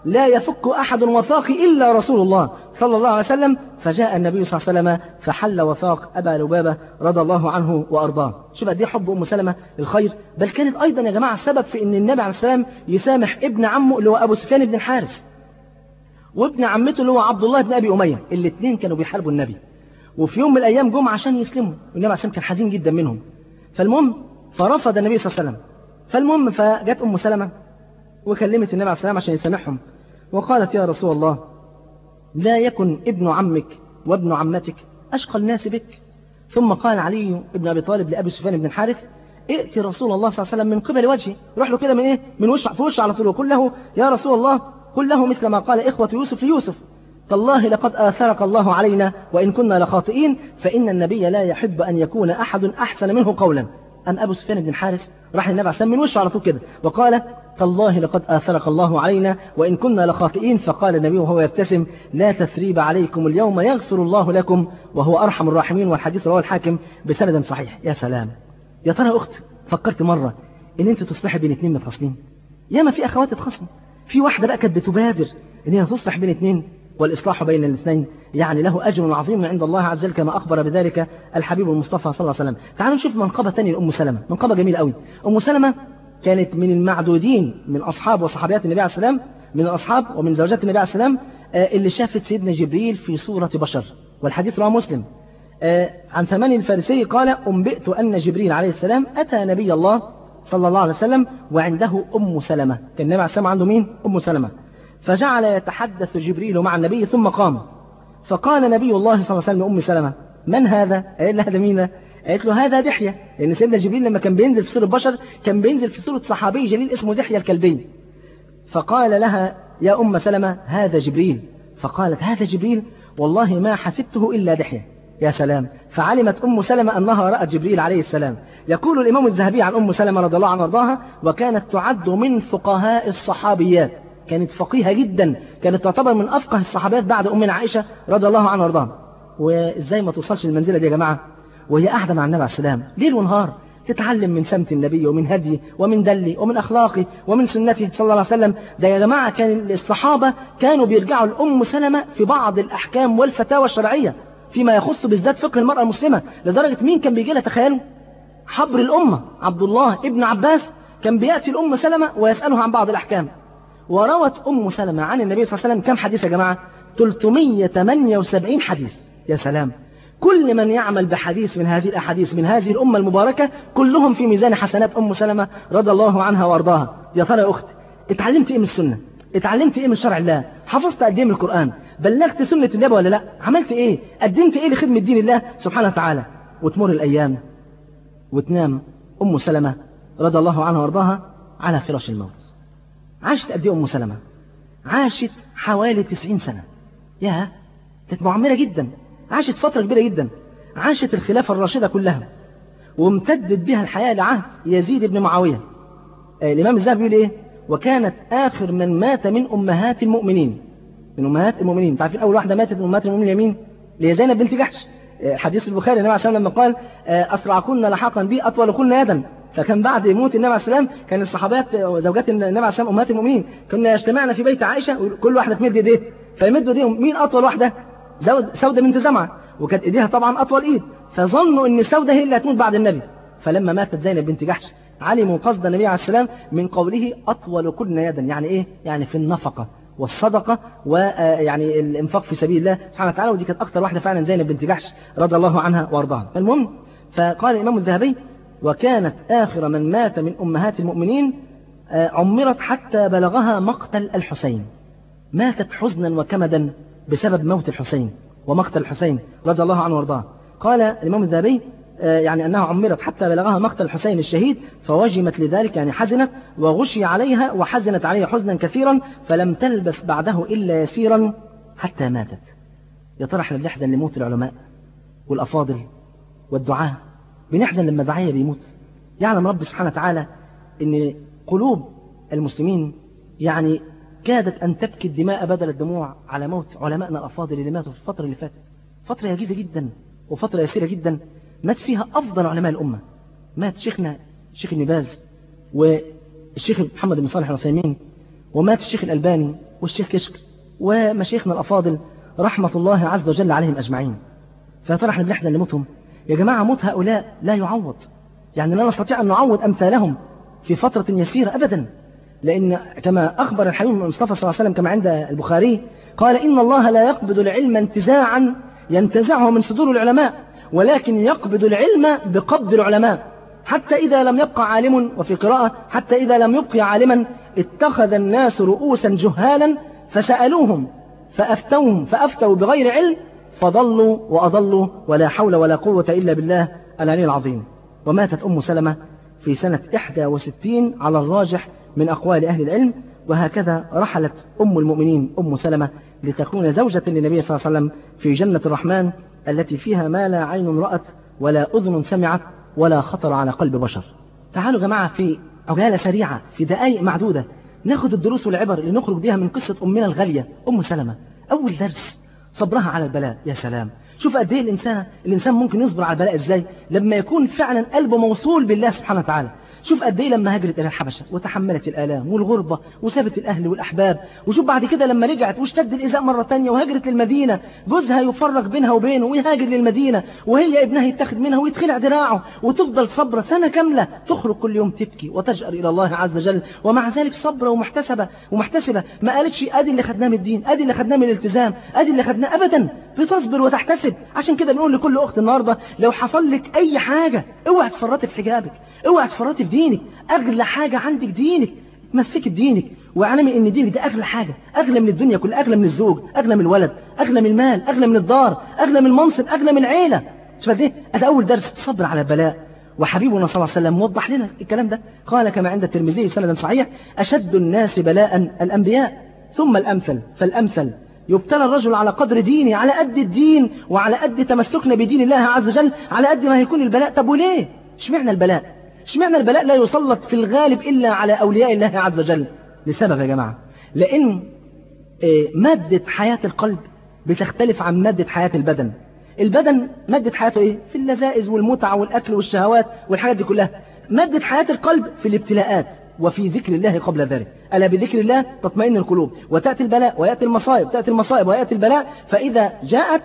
لا يفك أحد وثاقي إلا رسول الله صلى الله عليه وسلم. فجاء النبي صلى الله عليه وسلم فحل وثاق أبا لبابة رضي الله عنه وأرضاه. شوف قد ايه حب أم سلمة الخير. بل كانت أيضا يا جماعة السبب في أن النبي عليه السلام يسامح ابن عمه اللي هو أبو سفيان بن الحارث وابن عمته اللي هو عبد الله بن أبي أمية. الاثنين كانوا بيحاربوا النبي، وفي يوم من الأيام جم عشان يسلموا، والنبي عليه السلام كان حزين جدا منهم. فالمهم فرفض النبي صلى الله عليه وسلم. فالمهم فجت أم سلمة وكلمت النبي عليه السلام عشان يسامحهم، وقالت يا رسول الله لا يكن ابن عمك وابن عمتك أشقى الناس بك. ثم قال علي بن أبي طالب لأبي سفيان بن الحارث ائت رسول الله صلى الله عليه وسلم من قبل وجهه، روح له كده من ايه، من وش في وشه على طول، وقل له يا رسول الله قل له مثل ما قال إخوة يوسف ليوسف تالله لقد آثرك الله علينا وإن كنا لخاطئين فإن النبي لا يحب أن يكون أحد أحسن منه قولا. أم أبو سفيان بن الحارث راح للنبي عليه السلام من وشه على طول كده وقال تالله لقد آثرك الله علينا وإن كنا لخاطئين. فقال النبي وهو يبتسم لا تثريب عليكم اليوم يغفر الله لكم وهو أرحم الراحمين. والحديث رواه الحاكم بسند صحيح. يا سلام. يا ترى يا أخت فكرت مرة إن أنت تصلحي بين اتنين متخاصمين؟ ياما في أخوات اتخاصموا، في واحدة بقى كانت بتبادر إن هي تصلح بين اتنين، والإصلاح بين الاثنين يعني له أجر عظيم عند الله عز وجل كما أخبر بذلك الحبيب المصطفى صلى الله عليه وسلم. تعالوا نشوف منقبة تانية لأم سلمة، منقبة جميلة قوي. أم سلمة كانت من المعدودين من أصحاب وصحابيات النبي عليه السلام، من الأصحاب ومن زوجات النبي عليه السلام اللي شافت سيدنا جبريل في صورة بشر، والحديث رواه مسلم. عن سلمان الفارسي قال أنبئت أن جبريل عليه السلام أتى نبي الله صلى الله عليه وسلم وعنده أم سلمة. كان النبي عليه السلام عنده مين؟ أم سلمة. فجعل يتحدث جبريل مع النبي ثم قام، فقال نبي الله صلى الله عليه وسلم لأم سلمة من هذا؟ قال لها ده مين؟ قالت له هذا دحية، لأن سيدنا جبريل لما كان بينزل في صورة بشر كان بينزل في صورة صحابي جليل اسمه دحية الكلبي. فقال لها يا أم سلمة هذا جبريل. فقالت هذا جبريل والله ما حسبته إلا دحية. يا سلام. فعلمت أم سلمة أنها رأت جبريل عليه السلام. يقول الإمام الذهبي عن أم سلمة رضي الله عنها وارضاها وكانت تعد من فقهاء الصحابيات، كانت فقيهة جدا، كانت تعتبر من أفقه الصحابات بعد أمنا عائشة رضي الله عنها وارضاها. وإزاي ما توصلش المنزلة دي يا جماعة وهي قاعدة مع النبي عليه السلام ليل ونهار تتعلم من سمت النبي ومن هديه ومن دله ومن أخلاقه ومن سنته صلى الله عليه وسلم. ده يا جماعة كان الصحابة كانوا بيرجعوا لأم سلمة في بعض الأحكام والفتاوى الشرعية فيما يخص بالذات فقه المرأة المسلمة، لدرجة مين كان بيجي لها؟ تخيلوا حبر الأمة عبد الله ابن عباس كان بيأتي الأم سلمة ويسألها عن بعض الأحكام. وروت أم سلمة عن النبي صلى الله عليه وسلم كم حديث يا جماعة؟ 378 حديث. يا سلام. كل من يعمل بحديث من هذه الأحاديث من هذه الأمة المباركة كلهم في ميزان حسنات أم سلمة رضي الله عنها وارضاها. يا ترى يا أخت اتعلمت إيه من السنة؟ اتعلمت إيه من شرع الله؟ حفظت قد إيه من القرآن؟ بلغت سنة النبي ولا لا؟ عملت إيه؟ قدمت إيه لخدمة دين الله سبحانه وتعالى؟ وتمر الأيام وتنام أم سلمة رضي الله عنها وارضاها على فراش الموت. عاشت قد إيه أم سلمة؟ عاشت حوالي 90 سنة. يا كانت معمرة جدا، عاشت فترة كبيرة جدا، عاشت الخلافة الراشدة كلها وامتدت بها الحياة لعهد يزيد بن معاوية. الإمام الذهبي بيقول إيه؟ وكانت آخر من مات من أمهات المؤمنين. من أمهات المؤمنين، تعرفين أول واحدة ماتت من أمهات المؤمنين يمين؟ اللي هي زينب بنت جحش. حديث البخاري النبي عليه الصلاة والسلام لما قال أسرعكن لحقا بي أطولكن يدا. فكان بعد موت النبي عليه السلام كان الصحابات وزوجات النبي عليه السلام أمهات المؤمنين كنا يجتمعنا في بيت عائشة وكل واحدة تمد ايديه، فيمدوا ايديهم مين أطول واحدة؟ سودة بنت زمعة، وكانت ايديها طبعا أطول ايد، فظنوا ان سودة هي اللي هتموت بعد النبي. فلما ماتت زينب بنت جحش علموا قصد النبي عليه السلام من قوله أطولكن يدا، يعني ايه؟ يعني في النفقة والصدقة ويعني الانفاق في سبيل الله سبحانه وتعالى. ودي كانت أكتر واحدة فعلا زينب بنت جحش رضي الله عنها وارضاها. فالمهم فقال الإمام الذهبي وكانت آخر من مات من أمهات المؤمنين عمرت حتى بلغها مقتل الحسين، ماتت حزنا وكمدا بسبب موت الحسين ومقتل الحسين رضي الله عنه وارضاه. قال الإمام الذهبي يعني أنها عمرت حتى بلغها مقتل الحسين الشهيد فوجمت لذلك، يعني حزنت وغشي عليها وحزنت عليه حزنا كثيرا فلم تلبث بعده إلا يسيرا حتى ماتت. يا ترى احنا بنحزن لموت العلماء والأفاضل والدعاة، بنحزن لما داعية بيموت. يعلم رب سبحانه وتعالى أن قلوب المسلمين يعني كادت أن تبكي الدماء بدل الدموع على موت علمائنا الأفاضل اللي ماتوا في الفترة اللي فاتت. فترة يجيزة جدا وفترة يسيرة جدا مات فيها أفضل علماء الأمة. مات شيخنا الشيخ ابن باز والشيخ محمد بن صالح العثيمين ومات الشيخ الألباني والشيخ كشك ومشايخنا الأفاضل رحمة الله عز وجل عليهم أجمعين. فيا ترى احنا بنحزن لموتهم؟ يا جماعة موت هؤلاء لا يعوض، يعني لا نستطيع أن نعوض أمثالهم في فترة يسيرة أبدا. لأن كما أخبر الحبيب المصطفى صلى الله عليه وسلم كما عند البخاري قال إن الله لا يقبض العلم انتزاعا ينتزعه من صدور العلماء، ولكن يقبض العلم بقبض العلماء، حتى إذا لم يبقى عالم، وفي قراءة حتى إذا لم يبقى عالما اتخذ الناس رؤوسا جهالا فسألوهم فأفتوا بغير علم فضلوا وأضلوا ولا حول ولا قوة إلا بالله العلي العظيم. وماتت أم سلمة في سنة 61 على الراجح من أقوال أهل العلم. وهكذا رحلت أم المؤمنين أم سلمة لتكون زوجة للنبي صلى الله عليه وسلم في جنة الرحمن التي فيها ما لا عين رأت ولا أذن سمعت ولا خطر على قلب بشر. تعالوا جماعة في عجالة سريعة في دقائق معدودة ناخد الدروس والعبر اللي نخرج بها من قصة أمنا الغالية أم سلمة. أول درس صبرها على البلاء. يا سلام، شوف قد ايه الإنسان ممكن يصبر على البلاء ازاي لما يكون فعلا قلبه موصول بالله سبحانه وتعالى. شوف قد ايه لما هاجرت إلى الحبشة وتحملت الآلام والغربة وسابت الأهل والأحباب، وشوف بعد كده لما رجعت واشتد الإيذاء مرة تانية وهاجرت للمدينة، جوزها يفرق بينها وبينه ويهاجر للمدينة وهي ابنها يتاخد منها ويتخلع دراعه، وتفضل صبرة سنة كاملة، تخرج كل يوم تبكي وتجأر إلى الله عز وجل، ومع ذلك صبرة ومحتسبة. ما قالتش أدي اللي خدناه من الدين، أدي اللي خدناه من الالتزام، أدي اللي خدناه، أبدا، بتصبر وتحتسب. عشان كده بنقول لكل أخت النهاردة لو حصل لك أي حاجة اوعى تفرطي في حجابك، اوعى تفرطي في دينك. أغلى حاجة عندك دينك، تمسكي بدينك واعلمي ان دينك ده أغلى حاجة، أغلى من الدنيا كلها، أغلى من الزوج، أغلى من الولد، أغلى من المال، أغلى من الدار، أغلى من المنصب، أغلى من العيلة. شوف ايه؟ هذا أول درس، صبر على البلاء. وحبيبنا صلى الله عليه وسلم وضح لنا الكلام ده، قال كما عند الترمذي سندا صحيح: أشد الناس بلاء الأنبياء ثم الأمثل فالأمثل. يبتلى الرجل على قدر دينه، على قد الدين وعلى قد تمسكنا بدين الله عز وجل على قد ما هيكون البلاء. طب وليه؟ اشمعنى البلاء؟ اشمعنى البلاء لا يسلط في الغالب إلا على أولياء الله عز وجل؟ لسبب يا جماعة، لأن مادة حياة القلب بتختلف عن مادة حياة البدن. البدن مادة حياته ايه؟ في اللذائذ والمتع والأكل والشهوات والحاجات دي كلها. مادة حياة القلب في الابتلاءات وفي ذكر الله قبل ذلك. ألا بذكر الله تطمئن القلوب. وتأتي البلاء ويأتي المصائب، تأتي المصائب ويأتي البلاء، فإذا جاءت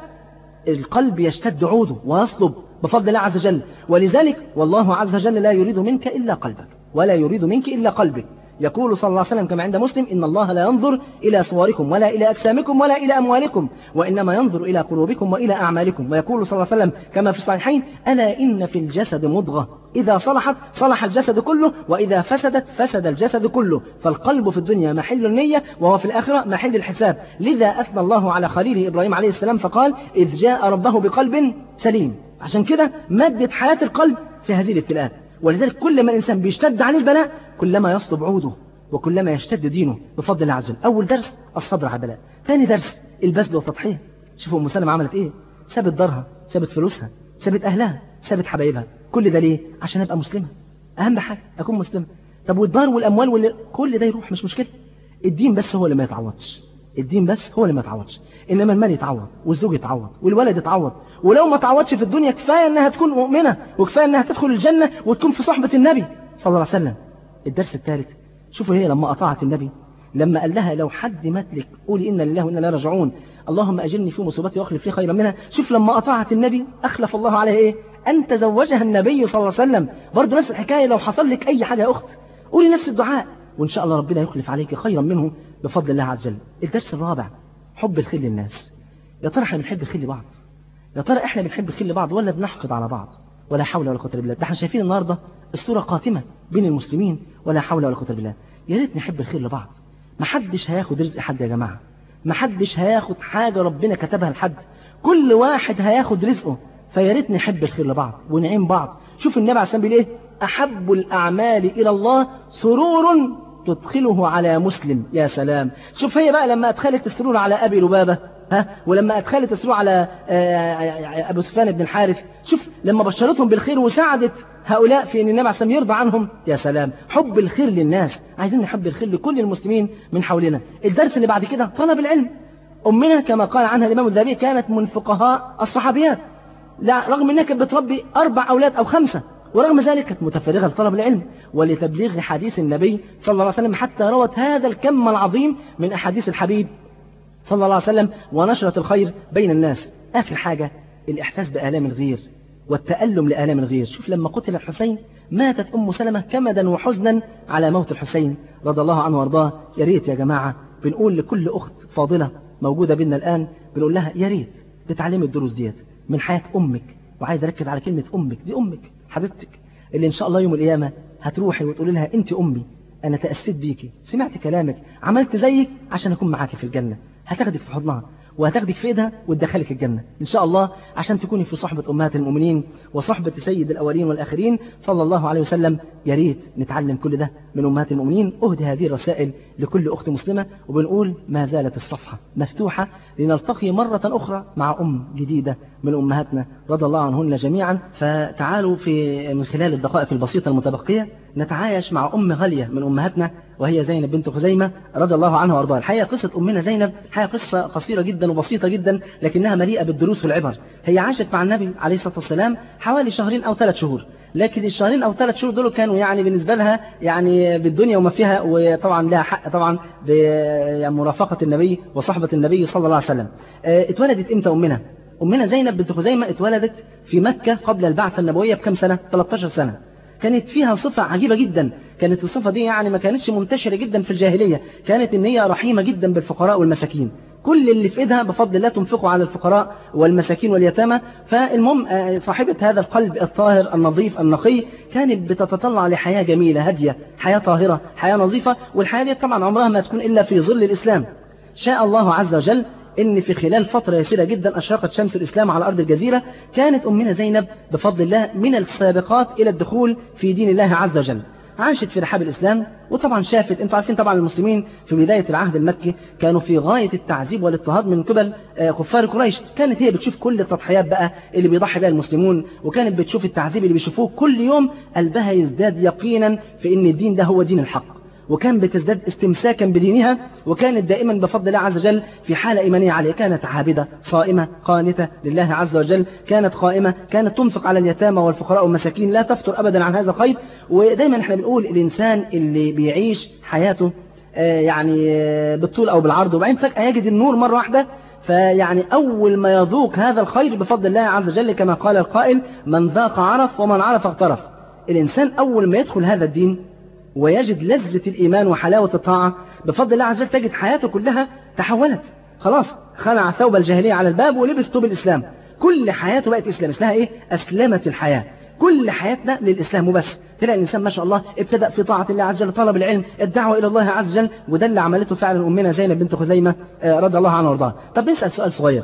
القلب يشتد عوده ويصلب بفضل الله عز وجل. ولذلك والله عز وجل لا يريد منك إلا قلبك ولا يريد منك إلا قلبك. يقول صلى الله عليه وسلم كما عند مسلم: إن الله لا ينظر إلى صوركم ولا إلى أجسامكم ولا إلى أموالكم وإنما ينظر إلى قلوبكم وإلى أعمالكم. ويقول صلى الله عليه وسلم كما في الصحيحين: ألا إن في الجسد مضغة إذا صلحت صلح الجسد كله وإذا فسدت فسد الجسد كله. فالقلب في الدنيا محل النية وهو في الآخرة محل الحساب. لذا أثنى الله على خليله إبراهيم عليه السلام فقال: إذ جاء ربه بقلب سليم. عشان كده مادة حياة القلب في هذه الابتلاءات. ولذلك كل ما الإنسان بيشتد عليه البلاء كلما يصلب عوده وكلما يشتد دينه بفضل الله عز وجل. أول درس الصبر على البلاء. ثاني درس البذل والتضحية. شوفوا أم سلمة عملت إيه؟ سابت دارها، سابت فلوسها، سابت أهلها، سابت حبايبها. كل ده ليه؟ عشان أبقى مسلمة. أهم حاجة أكون مسلمة. طب والدار والأموال كل ده يروح مش مشكلة. الدين بس هو اللي ما يتعوضش. الدين بس هو اللي ما يتعوضش. إنما المال يتعوض والزوج يتعوض والولد يتعوض. ولو ما تعوضش في الدنيا كفاية أنها تكون مؤمنة وكفاية أنها تدخل الجنة وتكون في صحبة النبي صلى الله عليه وسلم. الدرس الثالث، شوفوا هي لما أطاعت النبي، لما قال لها: لو حد مات لك قولي إنا لله وإنا إليه راجعون، اللهم أجرني في مصيبتي واخلف لي خيرا منها. شوف لما أطاعت النبي أخلف الله عليها إيه؟ أن تزوجها النبي صلى الله عليه وسلم. برضه نفس الحكاية، لو حصل لك أي حاجة يا أخت قولي نفس الدعاء وإن شاء الله ربنا يخلف عليك خيرا منه بفضل الله عز وجل. الدرس الرابع، حب الخير للناس. يا ترى احنا بنحب الخير لبعض؟ يا ترى احنا بنحب الخير لبعض ولا بنحقد على بعض؟ ولا حول ولا قوة إلا بالله. ده احنا شايفين النهارده الصورة قاتمة بين المسلمين ولا حول ولا قوة إلا بالله. يا ريت نحب الخير لبعض. محدش هياخد رزق حد يا جماعة، محدش هياخد حاجة ربنا كتبها لحد، كل واحد هياخد رزقه. فيا ريت نحب الخير لبعض ونعين بعض. شوف النبي عليه الصلاة والسلام بيقول ايه: أحب الأعمال إلى الله سرور تدخله على مسلم. يا سلام، شوف هي بقى لما أدخلت السرور على أبي لبابة، ولما أدخلت السرور على أبو سفيان بن الحارث، شوف لما بشرتهم بالخير وساعدت هؤلاء في أن النبي عليه الصلاة والسلام يرضى عنهم. يا سلام، حب الخير للناس. عايزين نحب الخير لكل المسلمين من حولنا. الدرس اللي بعد كده طلب العلم. أمنا كما قال عنها الإمام الذهبي كانت من فقهاء الصحابيات، لا رغم أنها كانت بتربي 4 أولاد أو 5، ورغم ذلك كانت متفرغة لطلب العلم ولتبليغ حديث النبي صلى الله عليه وسلم، حتى روت هذا الكم العظيم من أحاديث الحبيب صلى الله عليه وسلم ونشرت الخير بين الناس. آخر حاجة الإحساس بآلام الغير والتألم لآلام الغير. شوف لما قتل الحسين ماتت أم سلمة كمدا وحزنا على موت الحسين رضي الله عنه وارضاه. يا ريت يا جماعة بنقول لكل أخت فاضلة موجودة بيننا الآن، بنقول لها يا ريت تتعلمي الدروس ديت من حياة أمك. وعايز أركز على كلمة أمك، دي أمك حبيبتك اللي إن شاء الله يوم القيامة هتروحي وتقولي لها أنت أمي، أنا تأسيت بيكي، سمعت كلامك، عملت زيك عشان أكون معاكي في الجنة. هتاخدك في حضنها وهتاخدك في ايدها وتدخلك الجنة إن شاء الله، عشان تكوني في صحبة أمهات المؤمنين وصحبة سيد الأولين والآخرين صلى الله عليه وسلم. يا ريت نتعلم كل ده من أمهات المؤمنين. أهدي هذه الرسائل لكل أخت مسلمة، وبنقول ما زالت الصفحة مفتوحة لنلتقي مرة أخرى مع أم جديدة من أمهاتنا رضي الله عنهن جميعا. فتعالوا من خلال الدقائق البسيطة المتبقية نتعايش مع أم غالية من أمهاتنا، وهي زينب بنت خزيمة رضي الله عنها وارضاها. الحقيقة قصة أمنا زينب الحقيقة قصة قصيرة جدا وبسيطة جدا، لكنها مليئة بالدروس والعبر. هي عاشت مع النبي عليه الصلاة والسلام حوالي 2 أو 3 شهور، لكن 2 أو 3 شهور دول كانوا يعني بالنسبة لها يعني بالدنيا وما فيها، وطبعا لها حق طبعا بمرافقة النبي وصحبة النبي صلى الله عليه وسلم. اتولدت امتى أمنا زينب بنت خزيمة؟ اتولدت في مكة قبل البعثة النبوية بكم سنة؟ 13 سنة. كانت فيها صفة عجيبة جدا، كانت الصفة دي يعني ما كانتش منتشرة جدا في الجاهلية، كانت إن هي رحيمة جدا بالفقراء والمساكين، كل اللي في إيدها بفضل الله تنفقه على الفقراء والمساكين واليتامى. فالمهم صاحبة هذا القلب الطاهر النظيف النقي كانت بتتطلع لحياة جميلة هادية، حياة طاهرة، حياة نظيفة، والحياة دي طبعا عمرها ما تكون إلا في ظل الإسلام. شاء الله عز وجل إن في خلال فترة يسيرة جدا أشرقت شمس الإسلام على أرض الجزيرة. كانت أمنا زينب بفضل الله من السابقات إلى الدخول في دين الله عز وجل. عاشت في رحاب الإسلام، وطبعا شافت، انتوا عارفين طبعا المسلمين في بداية العهد المكي كانوا في غاية التعذيب والاضطهاد من قبل كفار قريش. كانت هي بتشوف كل التضحيات بقى اللي بيضحي بها المسلمون، وكانت بتشوف التعذيب اللي بيشوفوه كل يوم، قلبها يزداد يقينا في ان الدين ده هو دين الحق، وكان بتزداد استمساكا بدينها، وكانت دائما بفضل الله عز وجل في حالة إيمانية عالية. كانت عابدة صائمة قانتة لله عز وجل، كانت قائمة، كانت تنفق على اليتامى والفقراء والمساكين، لا تفتر أبدا عن هذا الخير. ودايما احنا بنقول الإنسان اللي بيعيش حياته يعني بالطول أو بالعرض، وبعدين فجأة يجد النور مرة واحدة، فيعني أول ما يذوق هذا الخير بفضل الله عز وجل كما قال القائل من ذاق عرف ومن عرف اغترف. الإنسان أول ما يدخل هذا الدين ويجد لذة الإيمان وحلاوة الطاعة بفضل الله عز وجل تجد حياته كلها تحولت، خلاص خلع ثوب الجاهلية على الباب ولبس ثوب الإسلام، كل حياته بقت إسلام. اسمها إيه؟ أسلمت الحياة، كل حياتنا للإسلام وبس. تلاقي الإنسان ما شاء الله ابتدأ في طاعة الله عز وجل، طلب العلم، الدعوة إلى الله عز وجل، وده اللي عملته فعلا أمنا زينب بنت خزيمة رضي الله عنها وارضاها. طب نسأل سؤال صغير،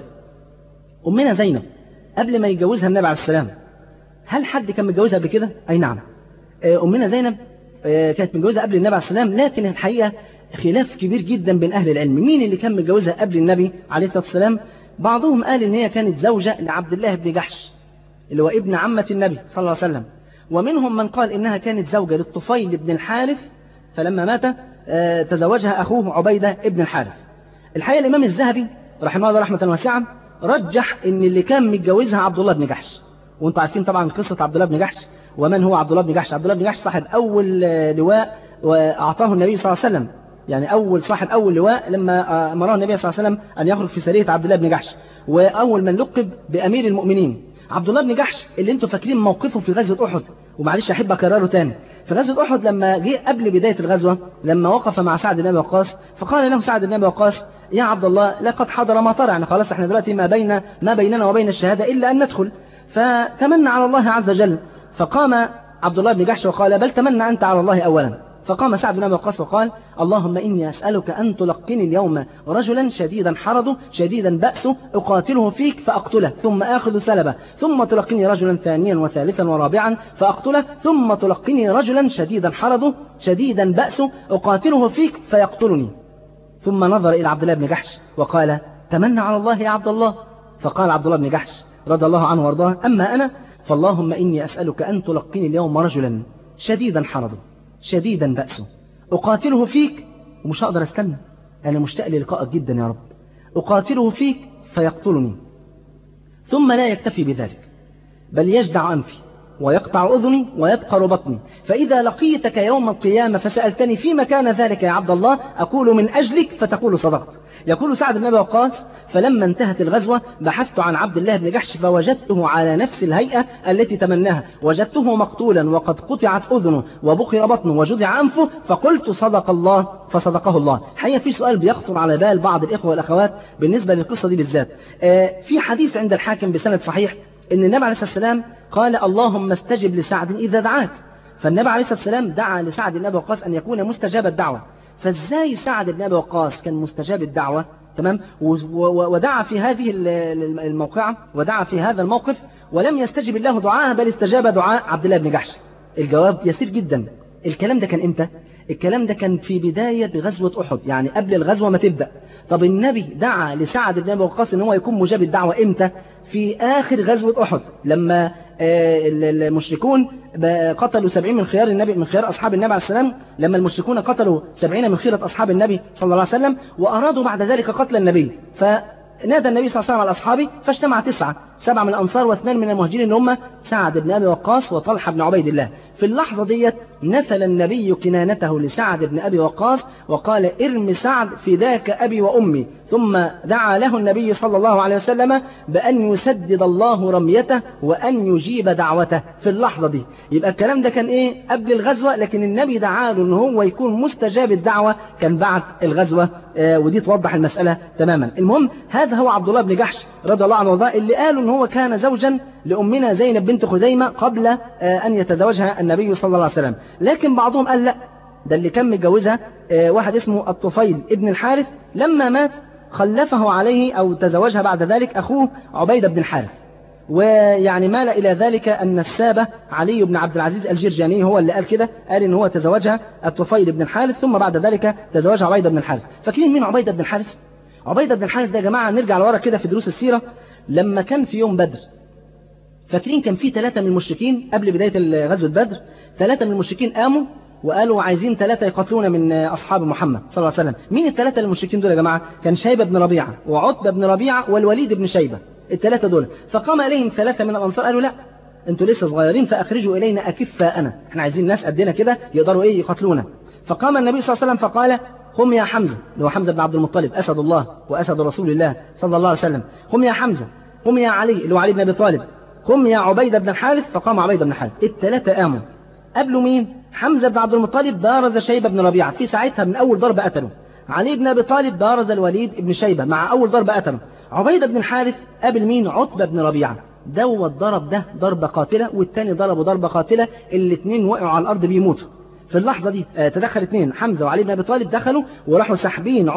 أمنا زينب قبل ما يتجوزها النبي عليه السلام هل حد كان متجوزها قبل كده؟ أي نعم، أمنا زينب كانت متجوزة قبل النبي عليه السلام، لكن الحقيقة خلاف كبير جدا بين أهل العلم مين اللي كان متجوزها قبل النبي عليه الصلاة والسلام. بعضهم قال إن هي كانت زوجة لعبد الله بن جحش اللي هو ابن عمة النبي صلى الله عليه وسلم، ومنهم من قال إنها كانت زوجة للطفيل بن الحارث، فلما مات تزوجها أخوه عبيدة ابن الحارث. الحقيقة الإمام الذهبي رحمه الله رحمة واسعة رجح إن اللي كان متجوزها عبد الله بن جحش، وانتم عارفين طبعا قصة عبد الله بن جحش. ومن هو عبد الله بن جحش؟ عبد الله بن جحش صاحب أول لواء وأعطاه النبي صلى الله عليه وسلم، يعني أول صاحب أول لواء لما أمره النبي صلى الله عليه وسلم أن يخرج في سرية عبد الله بن جحش، وأول من لقب بأمير المؤمنين. عبد الله بن جحش اللي انتم فاكرين موقفه في غزوة أحد، ومعلش أحب أكرره تاني، في غزوة أحد لما جه قبل بداية الغزوة لما وقف مع سعد بن أبي وقاص، فقال له سعد بن أبي وقاص يا عبد الله لقد حضر ما ترى، يعني خلاص احنا دلوقتي ما بيننا وبين الشهادة إلا أن ندخل، فتمنى على الله عز وجل. فقام عبد الله بن جحش وقال بل تمنى أنت على الله أولا. فقام سعد بن أبي وقاص وقال اللهم إني أسألك أن تلقني اليوم رجلا شديدا حرضه شديدا بأسه أقاتله فيك فأقتله ثم آخذ سلبه، ثم تلقني رجلا ثانيا وثالثا ورابعا فأقتله، ثم تلقني رجلا شديدا حرضه شديدا بأسه أقاتله فيك فيقتلني. ثم نظر إلى عبد الله بن جحش وقال تمنى على الله يا عبد الله. فقال عبد الله بن جحش رضي الله عنه وارضاه أما أنا فاللهم إني أسألك أن تلقني اليوم رجلا شديدا حرضه شديدا بأسه أقاتله فيك، ومش هقدر استنى، أنا مشتاق للقائك جدا يا رب، أقاتله فيك فيقتلني، ثم لا يكتفي بذلك بل يجدع أنفي ويقطع أذني ويبقر بطني، فإذا لقيتك يوم القيامة فسألتني فيما كان ذلك يا عبد الله أقول من أجلك فتقول صدقت. يقول سعد بن أبي وقاص فلما انتهت الغزوة بحثت عن عبد الله بن جحش فوجدته على نفس الهيئة التي تمناها، وجدته مقتولا وقد قطعت أذنه وبقر بطنه وجدع أنفه، فقلت صدق الله فصدقه الله. حقيقة في سؤال بيخطر على بال بعض الإخوة والأخوات بالنسبة للقصة دي بالذات. في حديث عند الحاكم بسند صحيح إن النبي عليه الصلاة والسلام قال اللهم استجب لسعد إذا دعاك، فالنبي عليه الصلاة والسلام دعا لسعد بن أبي وقاص أن يكون مستجاب الدعوة. فازاي سعد بن أبي وقاص كان مستجاب الدعوة؟ تمام، ودعا في هذه الموقعة ودعا في هذا الموقف ولم يستجب الله دعاءه بل استجاب دعاء عبد الله بن جحش. الجواب يسير جدا. الكلام ده كان امتى؟ الكلام ده كان في بداية غزوة أحد، يعني قبل الغزوة ما تبدأ. طب النبي دعا لسعد بن أبي وقاص ان هو يكون مجاب الدعوة امتى؟ في آخر غزوة أحد، لما المشركون قتلوا 70 من خيار النبي، من خيار أصحاب النبي عليه السلام، لما المشركون قتلوا 70 من خيرة أصحاب النبي صلى الله عليه وسلم وأرادوا بعد ذلك قتل النبي، فنادى النبي صلى الله عليه وسلم على أصحابه فاجتمع 7 من الأنصار و2 من المهاجرين اللي هم سعد بن أبي وقاص وطلحة بن عبيد الله. في اللحظة ديت نثل النبي كنانته لسعد بن أبي وقاص وقال ارم سعد فداك أبي وأمي، ثم دعا له النبي صلى الله عليه وسلم بأن يسدد الله رميته وأن يجيب دعوته في اللحظة دي. يبقى الكلام ده كان إيه؟ قبل الغزوة، لكن النبي دعا له إن هو يكون مستجاب الدعوة كان بعد الغزوة، ودي توضح المسألة تماما. المهم هذا هو عبد الله بن جحش رضي الله عنه وارضاه اللي قالوا إن هو كان زوجا لأمنا زينب بنت خزيمة قبل أن يتزوجها النبي صلى الله عليه وسلم، لكن بعضهم قال لا، ده اللي كان متجوزها واحد اسمه الطفيل ابن الحارث، لما مات خلفه عليه أو تزوجها بعد ذلك أخوه عبيدة بن الحارث. ويعني مال إلى ذلك أن السابة علي بن عبد العزيز الجرجاني هو اللي قال كده، قال إن هو تزوجها الطفيل بن الحارث ثم بعد ذلك تزوجها عبيدة بن الحارث. فاكرين مين عبيدة بن الحارث؟ عبيدة بن الحارث ده يا جماعة نرجع لورا كده في دروس السيرة، لما كان في يوم بدر، فاكرين كان في 3 من المشركين قبل بداية غزوة بدر، 3 من المشركين قاموا وقالوا عايزين 3 يقاتلون من أصحاب محمد صلى الله عليه وسلم. مين ال3 المشركين دول يا جماعة؟ كان شيبة بن ربيعة وعتبة بن ربيعة والوليد بن شيبة، ال3 دول. فقام إليهم 3 من الأنصار قالوا لا، انتوا لسه صغيرين فأخرجوا إلينا أكفاءنا، احنا عايزين ناس قدنا كده يقدروا إيه يقاتلونا. فقام النبي صلى الله عليه وسلم فقال قم يا حمزة، اللي هو حمزة بن عبد المطلب أسد الله وأسد رسول الله صلى الله عليه وسلم، قم يا حمزة، قم يا علي اللي هو علي بن أبي طالب، قم يا عبيدة بن الحارث. فقام عبيدة بن الحارث. ال3 قاموا. قبله مين؟ حمزة بن عبد المطلب بارز شيبة بن ربيعة، في ساعتها من أول ضربة قتله. علي بن أبي طالب بارز الوليد بن شيبة مع أول ضربة قتله. عبيدة بن الحارث قابل مين؟ عتبة بن ربيعة. دوت ضرب ده ضربة قاتلة والتاني ضربه ضربة قاتلة، الاثنين وقعوا على الأرض بيموتوا. في اللحظة دي تدخل 2، حمزة وعلي بن أبي طالب دخلوا وراحوا ساحبين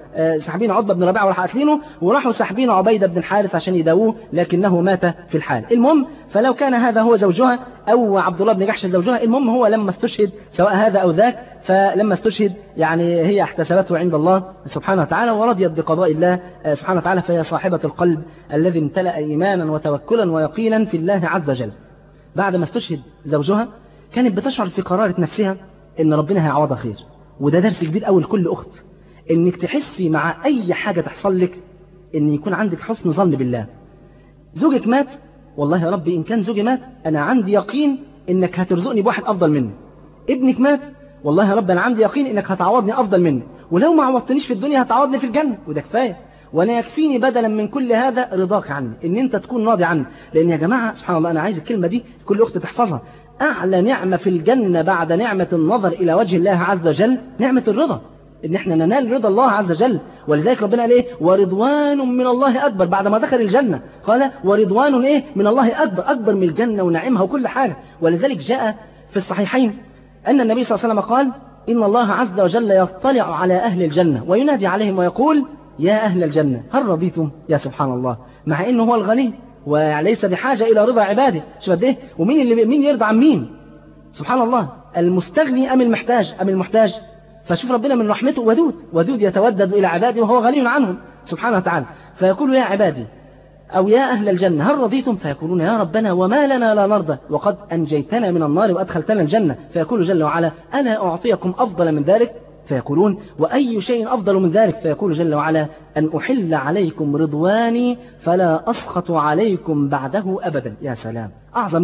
عتبة بن ربيعة وراحوا قاتلينه، وراحوا ساحبين عبيدة بن الحارث عشان يداووه لكنه مات في الحال. المهم فلو كان هذا هو زوجها أو عبد الله بن جحش زوجها، المهم هو لما استشهد سواء هذا أو ذاك، فلما استشهد يعني هي احتسبته عند الله سبحانه وتعالى ورضيت بقضاء الله سبحانه وتعالى، فهي صاحبة القلب الذي امتلأ إيمانا وتوكلا ويقينا في الله عز وجل. بعد ما استشهد زوجها كانت بتشعر في قرارة نفسها ان ربنا هيعوضها خير. وده درس كبير قوي لكل اخت، انك تحسي مع اي حاجة تحصل لك ان يكون عندك حسن ظن بالله. زوجك مات، والله يا ربي ان كان زوجي مات انا عندي يقين انك هترزقني بواحد افضل منه. ابنك مات، والله يا رب انا عندي يقين انك هتعوضني افضل منه، ولو ما عوضتنيش في الدنيا هتعوضني في الجنة، وده كفاية. وانا يكفيني بدلا من كل هذا رضاك عني، ان انت تكون راضي عني. لان يا جماعة سبحان الله انا عايز الكلمة دي كل اخت تحفظها، أعلى نعمة في الجنة بعد نعمة النظر إلى وجه الله عز وجل نعمة الرضا، إن إحنا ننال رضا الله عز وجل. ولذلك ربنا قال إيه؟ ورضوان من الله أكبر. بعد ما ذكر الجنة قال ورضوان إيه؟ من الله أكبر، أكبر من الجنة ونعمها وكل حاجة. ولذلك جاء في الصحيحين أن النبي صلى الله عليه وسلم قال إن الله عز وجل يطلع على أهل الجنة وينادي عليهم ويقول يا أهل الجنة هل رضيتم؟ يا سبحان الله، مع إنه هو الغني وليس بحاجة إلى رضا عباده. شوف قد إيه، مين يرضى عن مين؟ سبحان الله، المستغني أم المحتاج أم المحتاج؟ فشوف ربنا من رحمته ودود يتودد إلى عباده وهو غني عنهم سبحانه وتعالى. فيقول يا عبادي أو يا أهل الجنة هل رضيتم؟ فيقولون يا ربنا وما لنا لا نرضى وقد أنجيتنا من النار وأدخلتنا الجنة. فيقول جل وعلا أنا أعطيكم أفضل من ذلك. فيقولون وأي شيء أفضل من ذلك؟ فيقول جل وعلا أن أحل عليكم رضواني فلا أسخط عليكم بعده أبدا. يا سلام، أعظم نعمة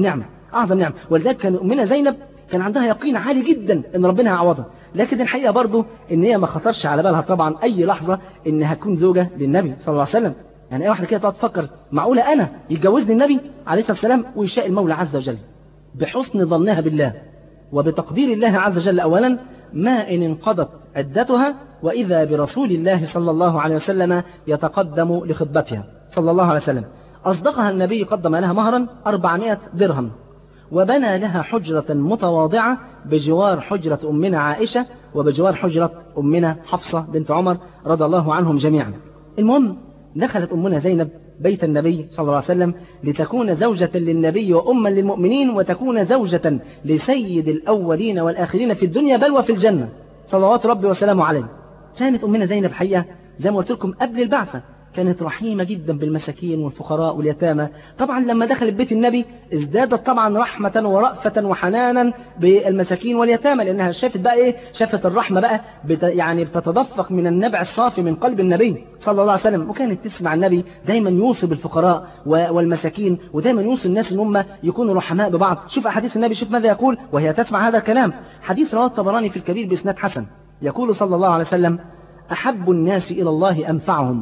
أعظم نعمة. ولذلك كان أمنا زينب كان عندها يقين عالي جدا إن ربنا هيعوضها، لكن الحقيقة برضه إن هي ما خطرش على بالها طبعا أي لحظة إن هتكون زوجة للنبي صلى الله عليه وسلم. يعني أي واحدة كده تقعد تفكر معقولة أنا يتجوزني النبي عليه الصلاة والسلام؟ ويشاء المولى عز وجل بحسن ظنها بالله وبتقدير الله عز وجل أولا ما إن انقضت عدتها وإذا برسول الله صلى الله عليه وسلم يتقدم لخطبتها صلى الله عليه وسلم. أصدقها النبي، قدم لها مهرا 400 درهم، وبنى لها حجرة متواضعة بجوار حجرة أمنا عائشة وبجوار حجرة أمنا حفصة بنت عمر رضي الله عنهم جميعا. المهم دخلت أمنا زينب بيت النبي صلى الله عليه وسلم لتكون زوجة للنبي وأما للمؤمنين، وتكون زوجة لسيد الأولين والآخرين في الدنيا بل وفي الجنة صلوات ربي وسلامه عليه. كانت أمنا زينب حقيقة زي ما قلت لكم قبل البعثة كانت رحيمة جدا بالمساكين والفقراء واليتامى. طبعا لما دخلت بيت النبي ازدادت طبعا رحمة ورأفة وحنانا بالمساكين واليتامى، لأنها شافت بقى إيه؟ شافت الرحمة بقى يعني بتتدفق من النبع الصافي من قلب النبي صلى الله عليه وسلم. وكانت تسمع النبي دايما يوصي بالفقراء والمساكين، ودايما يوصي الناس ان هم يكونوا رحماء ببعض. شوف أحاديث النبي، شوف ماذا يقول وهي تسمع هذا الكلام. حديث رواه الطبراني في الكبير بإسناد حسن، يقول صلى الله عليه وسلم: أحب الناس إلى الله أنفعهم،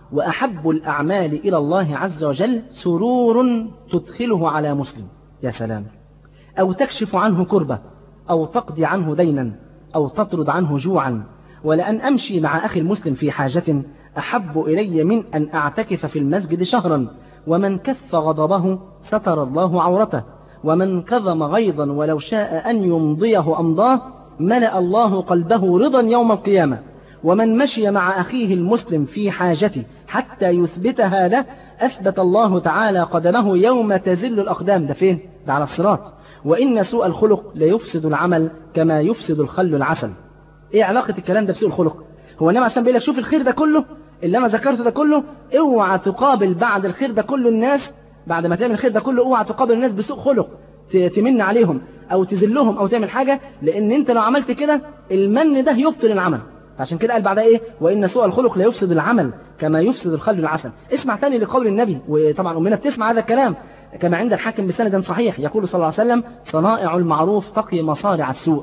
وأحب الأعمال إلى الله عز وجل سرور تدخله على مسلم. يا سلام! أو تكشف عنه كربة، أو تقضي عنه دينا، أو تطرد عنه جوعا. ولأن أمشي مع أخي المسلم في حاجة أحب إلي من أن أعتكف في المسجد شهرا. ومن كف غضبه ستر الله عورته، ومن كظم غيظا ولو شاء أن يمضيه أمضاه ملأ الله قلبه رضا يوم القيامة. ومن مشي مع أخيه المسلم في حاجته حتى يثبتها له أثبت الله تعالى قدمه يوم تزل الأقدام. ده فين؟ ده على الصراط. وإن سوء الخلق ليفسد العمل كما يفسد الخل العسل. إيه علاقة الكلام ده بسوء الخلق؟ هو النبي عليه الصلاة والسلام بيقول لك شوف الخير ده كله اللي أنا ذكرته ده كله، اوعى تقابل بعد الخير ده كله الناس، بعد ما تعمل الخير ده كله اوعى تقابل الناس بسوء خلق تمن عليهم أو تذلهم أو تعمل حاجة، لأن أنت لو عملت كده المن ده يبطل العمل. عشان كده قال بعدها ايه؟ وإن سوء الخلق لا يفسد العمل كما يفسد الخل العسل. اسمع تاني لقول النبي، وطبعا أمنا بتسمع هذا الكلام كما عند الحاكم بسند صحيح، يقول صلى الله عليه وسلم: صنائع المعروف تقي مصارع السوء.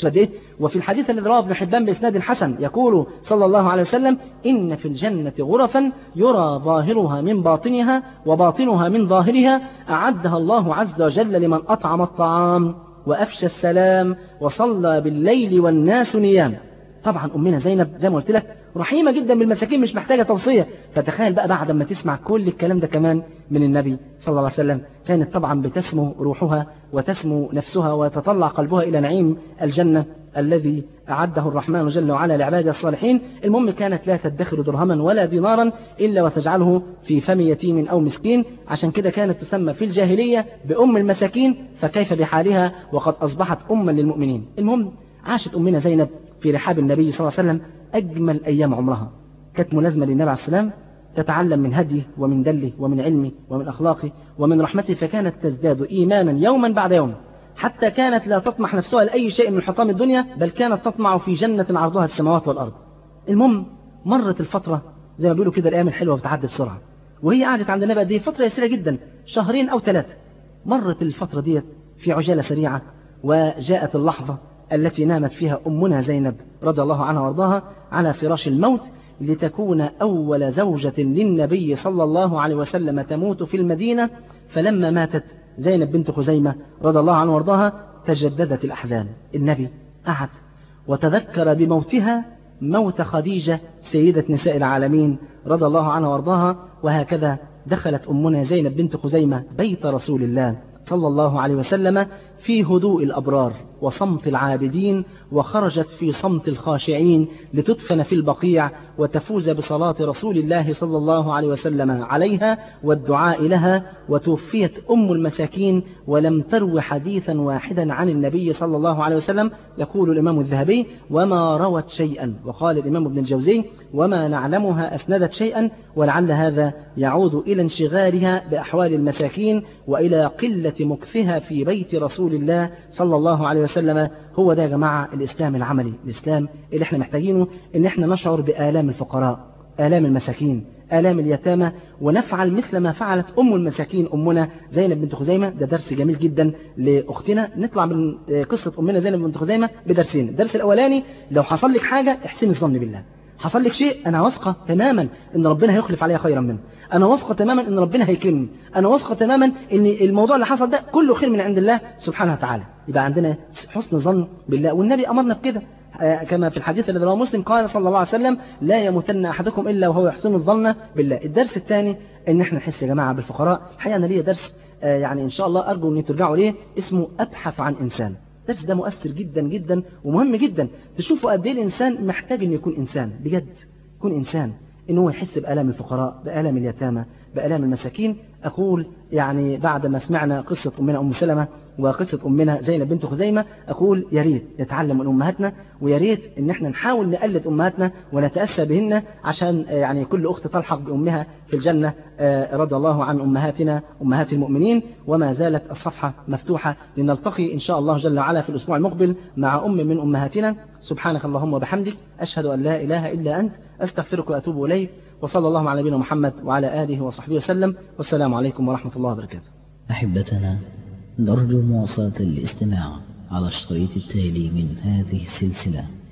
وفي الحديث الذي رواه ابن حبان بإسناد حسن يقول صلى الله عليه وسلم: إن في الجنة غرفا يرى ظاهرها من باطنها وباطنها من ظاهرها أعدها الله عز وجل لمن أطعم الطعام وأفشى السلام وصلى بالليل والناس نيام. طبعا أمنا زينب زي ما قلت لك رحيمة جدا بالمساكين، مش محتاجة توصية. فتخيل بقى بعد ما تسمع كل الكلام ده كمان من النبي صلى الله عليه وسلم، كانت طبعا بتسمو روحها وتسمو نفسها وتطلع قلبها إلى نعيم الجنة الذي أعده الرحمن جل وعلا لعباده الصالحين. المهم كانت لا تدخر درهما ولا دينارا إلا وتجعله في فم يتيم أو مسكين. عشان كده كانت تسمى في الجاهلية بأم المساكين، فكيف بحالها وقد أصبحت أما للمؤمنين. المهم عاشت أمنا زينب في رحاب النبي صلى الله عليه وسلم أجمل أيام عمرها، كانت ملازمة للنبي عليه السلام، تتعلم من هديه ومن دله ومن علمه ومن أخلاقه ومن رحمته، فكانت تزداد إيمانا يوما بعد يوم، حتى كانت لا تطمح نفسها لأي شيء من حطام الدنيا، بل كانت تطمع في جنة عرضها السماوات والأرض. المهم مرت الفترة زي ما بيقولوا كده، الأيام الحلوة بتعدي بسرعة، وهي قعدت عند النبي دي فترة يسيرة جدا، 2 أو 3. مرت الفترة دي في عجالة سريعة، وجاءت اللحظة التي نامت فيها أمنا زينب رضي الله عنها وارضاها على فراش الموت، لتكون أول زوجة للنبي صلى الله عليه وسلم تموت في المدينة. فلما ماتت زينب بنت خزيمة رضي الله عنها وارضاها تجددت الأحزان. النبي قعد وتذكر بموتها موت خديجة سيدة نساء العالمين رضي الله عنها وارضاها. وهكذا دخلت أمنا زينب بنت خزيمة بيت رسول الله صلى الله عليه وسلم في هدوء الأبرار وصمت العابدين، وخرجت في صمت الخاشعين لتدفن في البقيع وتفوز بصلاة رسول الله صلى الله عليه وسلم عليها والدعاء لها. وتوفيت أم المساكين ولم تروي حديثا واحدا عن النبي صلى الله عليه وسلم. يقول الإمام الذهبي: وما روت شيئا. وقال الإمام ابن الجوزي: وما نعلمها أسندت شيئا. ولعل هذا يعود إلى انشغالها بأحوال المساكين وإلى قلة مكثها في بيت رسول الله صلى الله عليه وسلم. هو ده يا جماعة الإسلام العملي، الإسلام اللي احنا محتاجينه، ان احنا نشعر بآلام الفقراء، آلام المساكين، آلام اليتامى، ونفعل مثل ما فعلت أم المساكين أمنا زينب بنت خزيمة. ده درس جميل جدا لأختنا. نطلع من قصة أمنا زينب بنت خزيمة بدرسين. الدرس الأولاني، لو حصل لك حاجة احسن الظن بالله. حصل لك شيء، أنا واثقة تماما إن ربنا هيخلف عليها خيرا منه، أنا واثقة تماما إن ربنا هيكرمني، أنا واثقة تماما إن الموضوع اللي حصل ده كله خير من عند الله سبحانه وتعالى. يبقى عندنا حسن ظن بالله، والنبي أمرنا بكده كما في الحديث الذي رواه مسلم قال صلى الله عليه وسلم: لا يموتن أحدكم إلا وهو يحسن الظن بالله. الدرس الثاني إن احنا نحس يا جماعة بالفقراء. الحقيقة أنا ليا درس يعني إن شاء الله أرجو أن ترجعوا ليه، اسمه أبحث عن إنسان. الدرس ده مؤثر جدا جدا ومهم جدا. تشوفوا قد إيه الإنسان محتاج أن يكون إنسان بجد، يكون إنسان، إن هو يحس بآلام الفقراء، بآلام اليتامى، بآلام المساكين. أقول يعني بعد ما سمعنا قصة أمنا أم سلمة وقصة أمنا زينب بنت خزيمة، أقول يا ريت نتعلم من أمهاتنا، ويا ريت إن احنا نحاول نقلد أمهاتنا ونتأسى بهن، عشان يعني كل أخت تلحق بأمها في الجنة. رضي الله عن أمهاتنا أمهات المؤمنين. وما زالت الصفحة مفتوحة لنلتقي إن شاء الله جل وعلا في الأسبوع المقبل مع أم من أمهاتنا. سبحانك اللهم وبحمدك، أشهد أن لا إله إلا أنت، أستغفرك وأتوب إليك. وصلى الله على نبينا محمد وعلى آله وصحبه وسلم، والسلام عليكم ورحمة الله وبركاته. أحبتنا، نرجو مواصلة الاستماع على الشريط التالي من هذه السلسلة.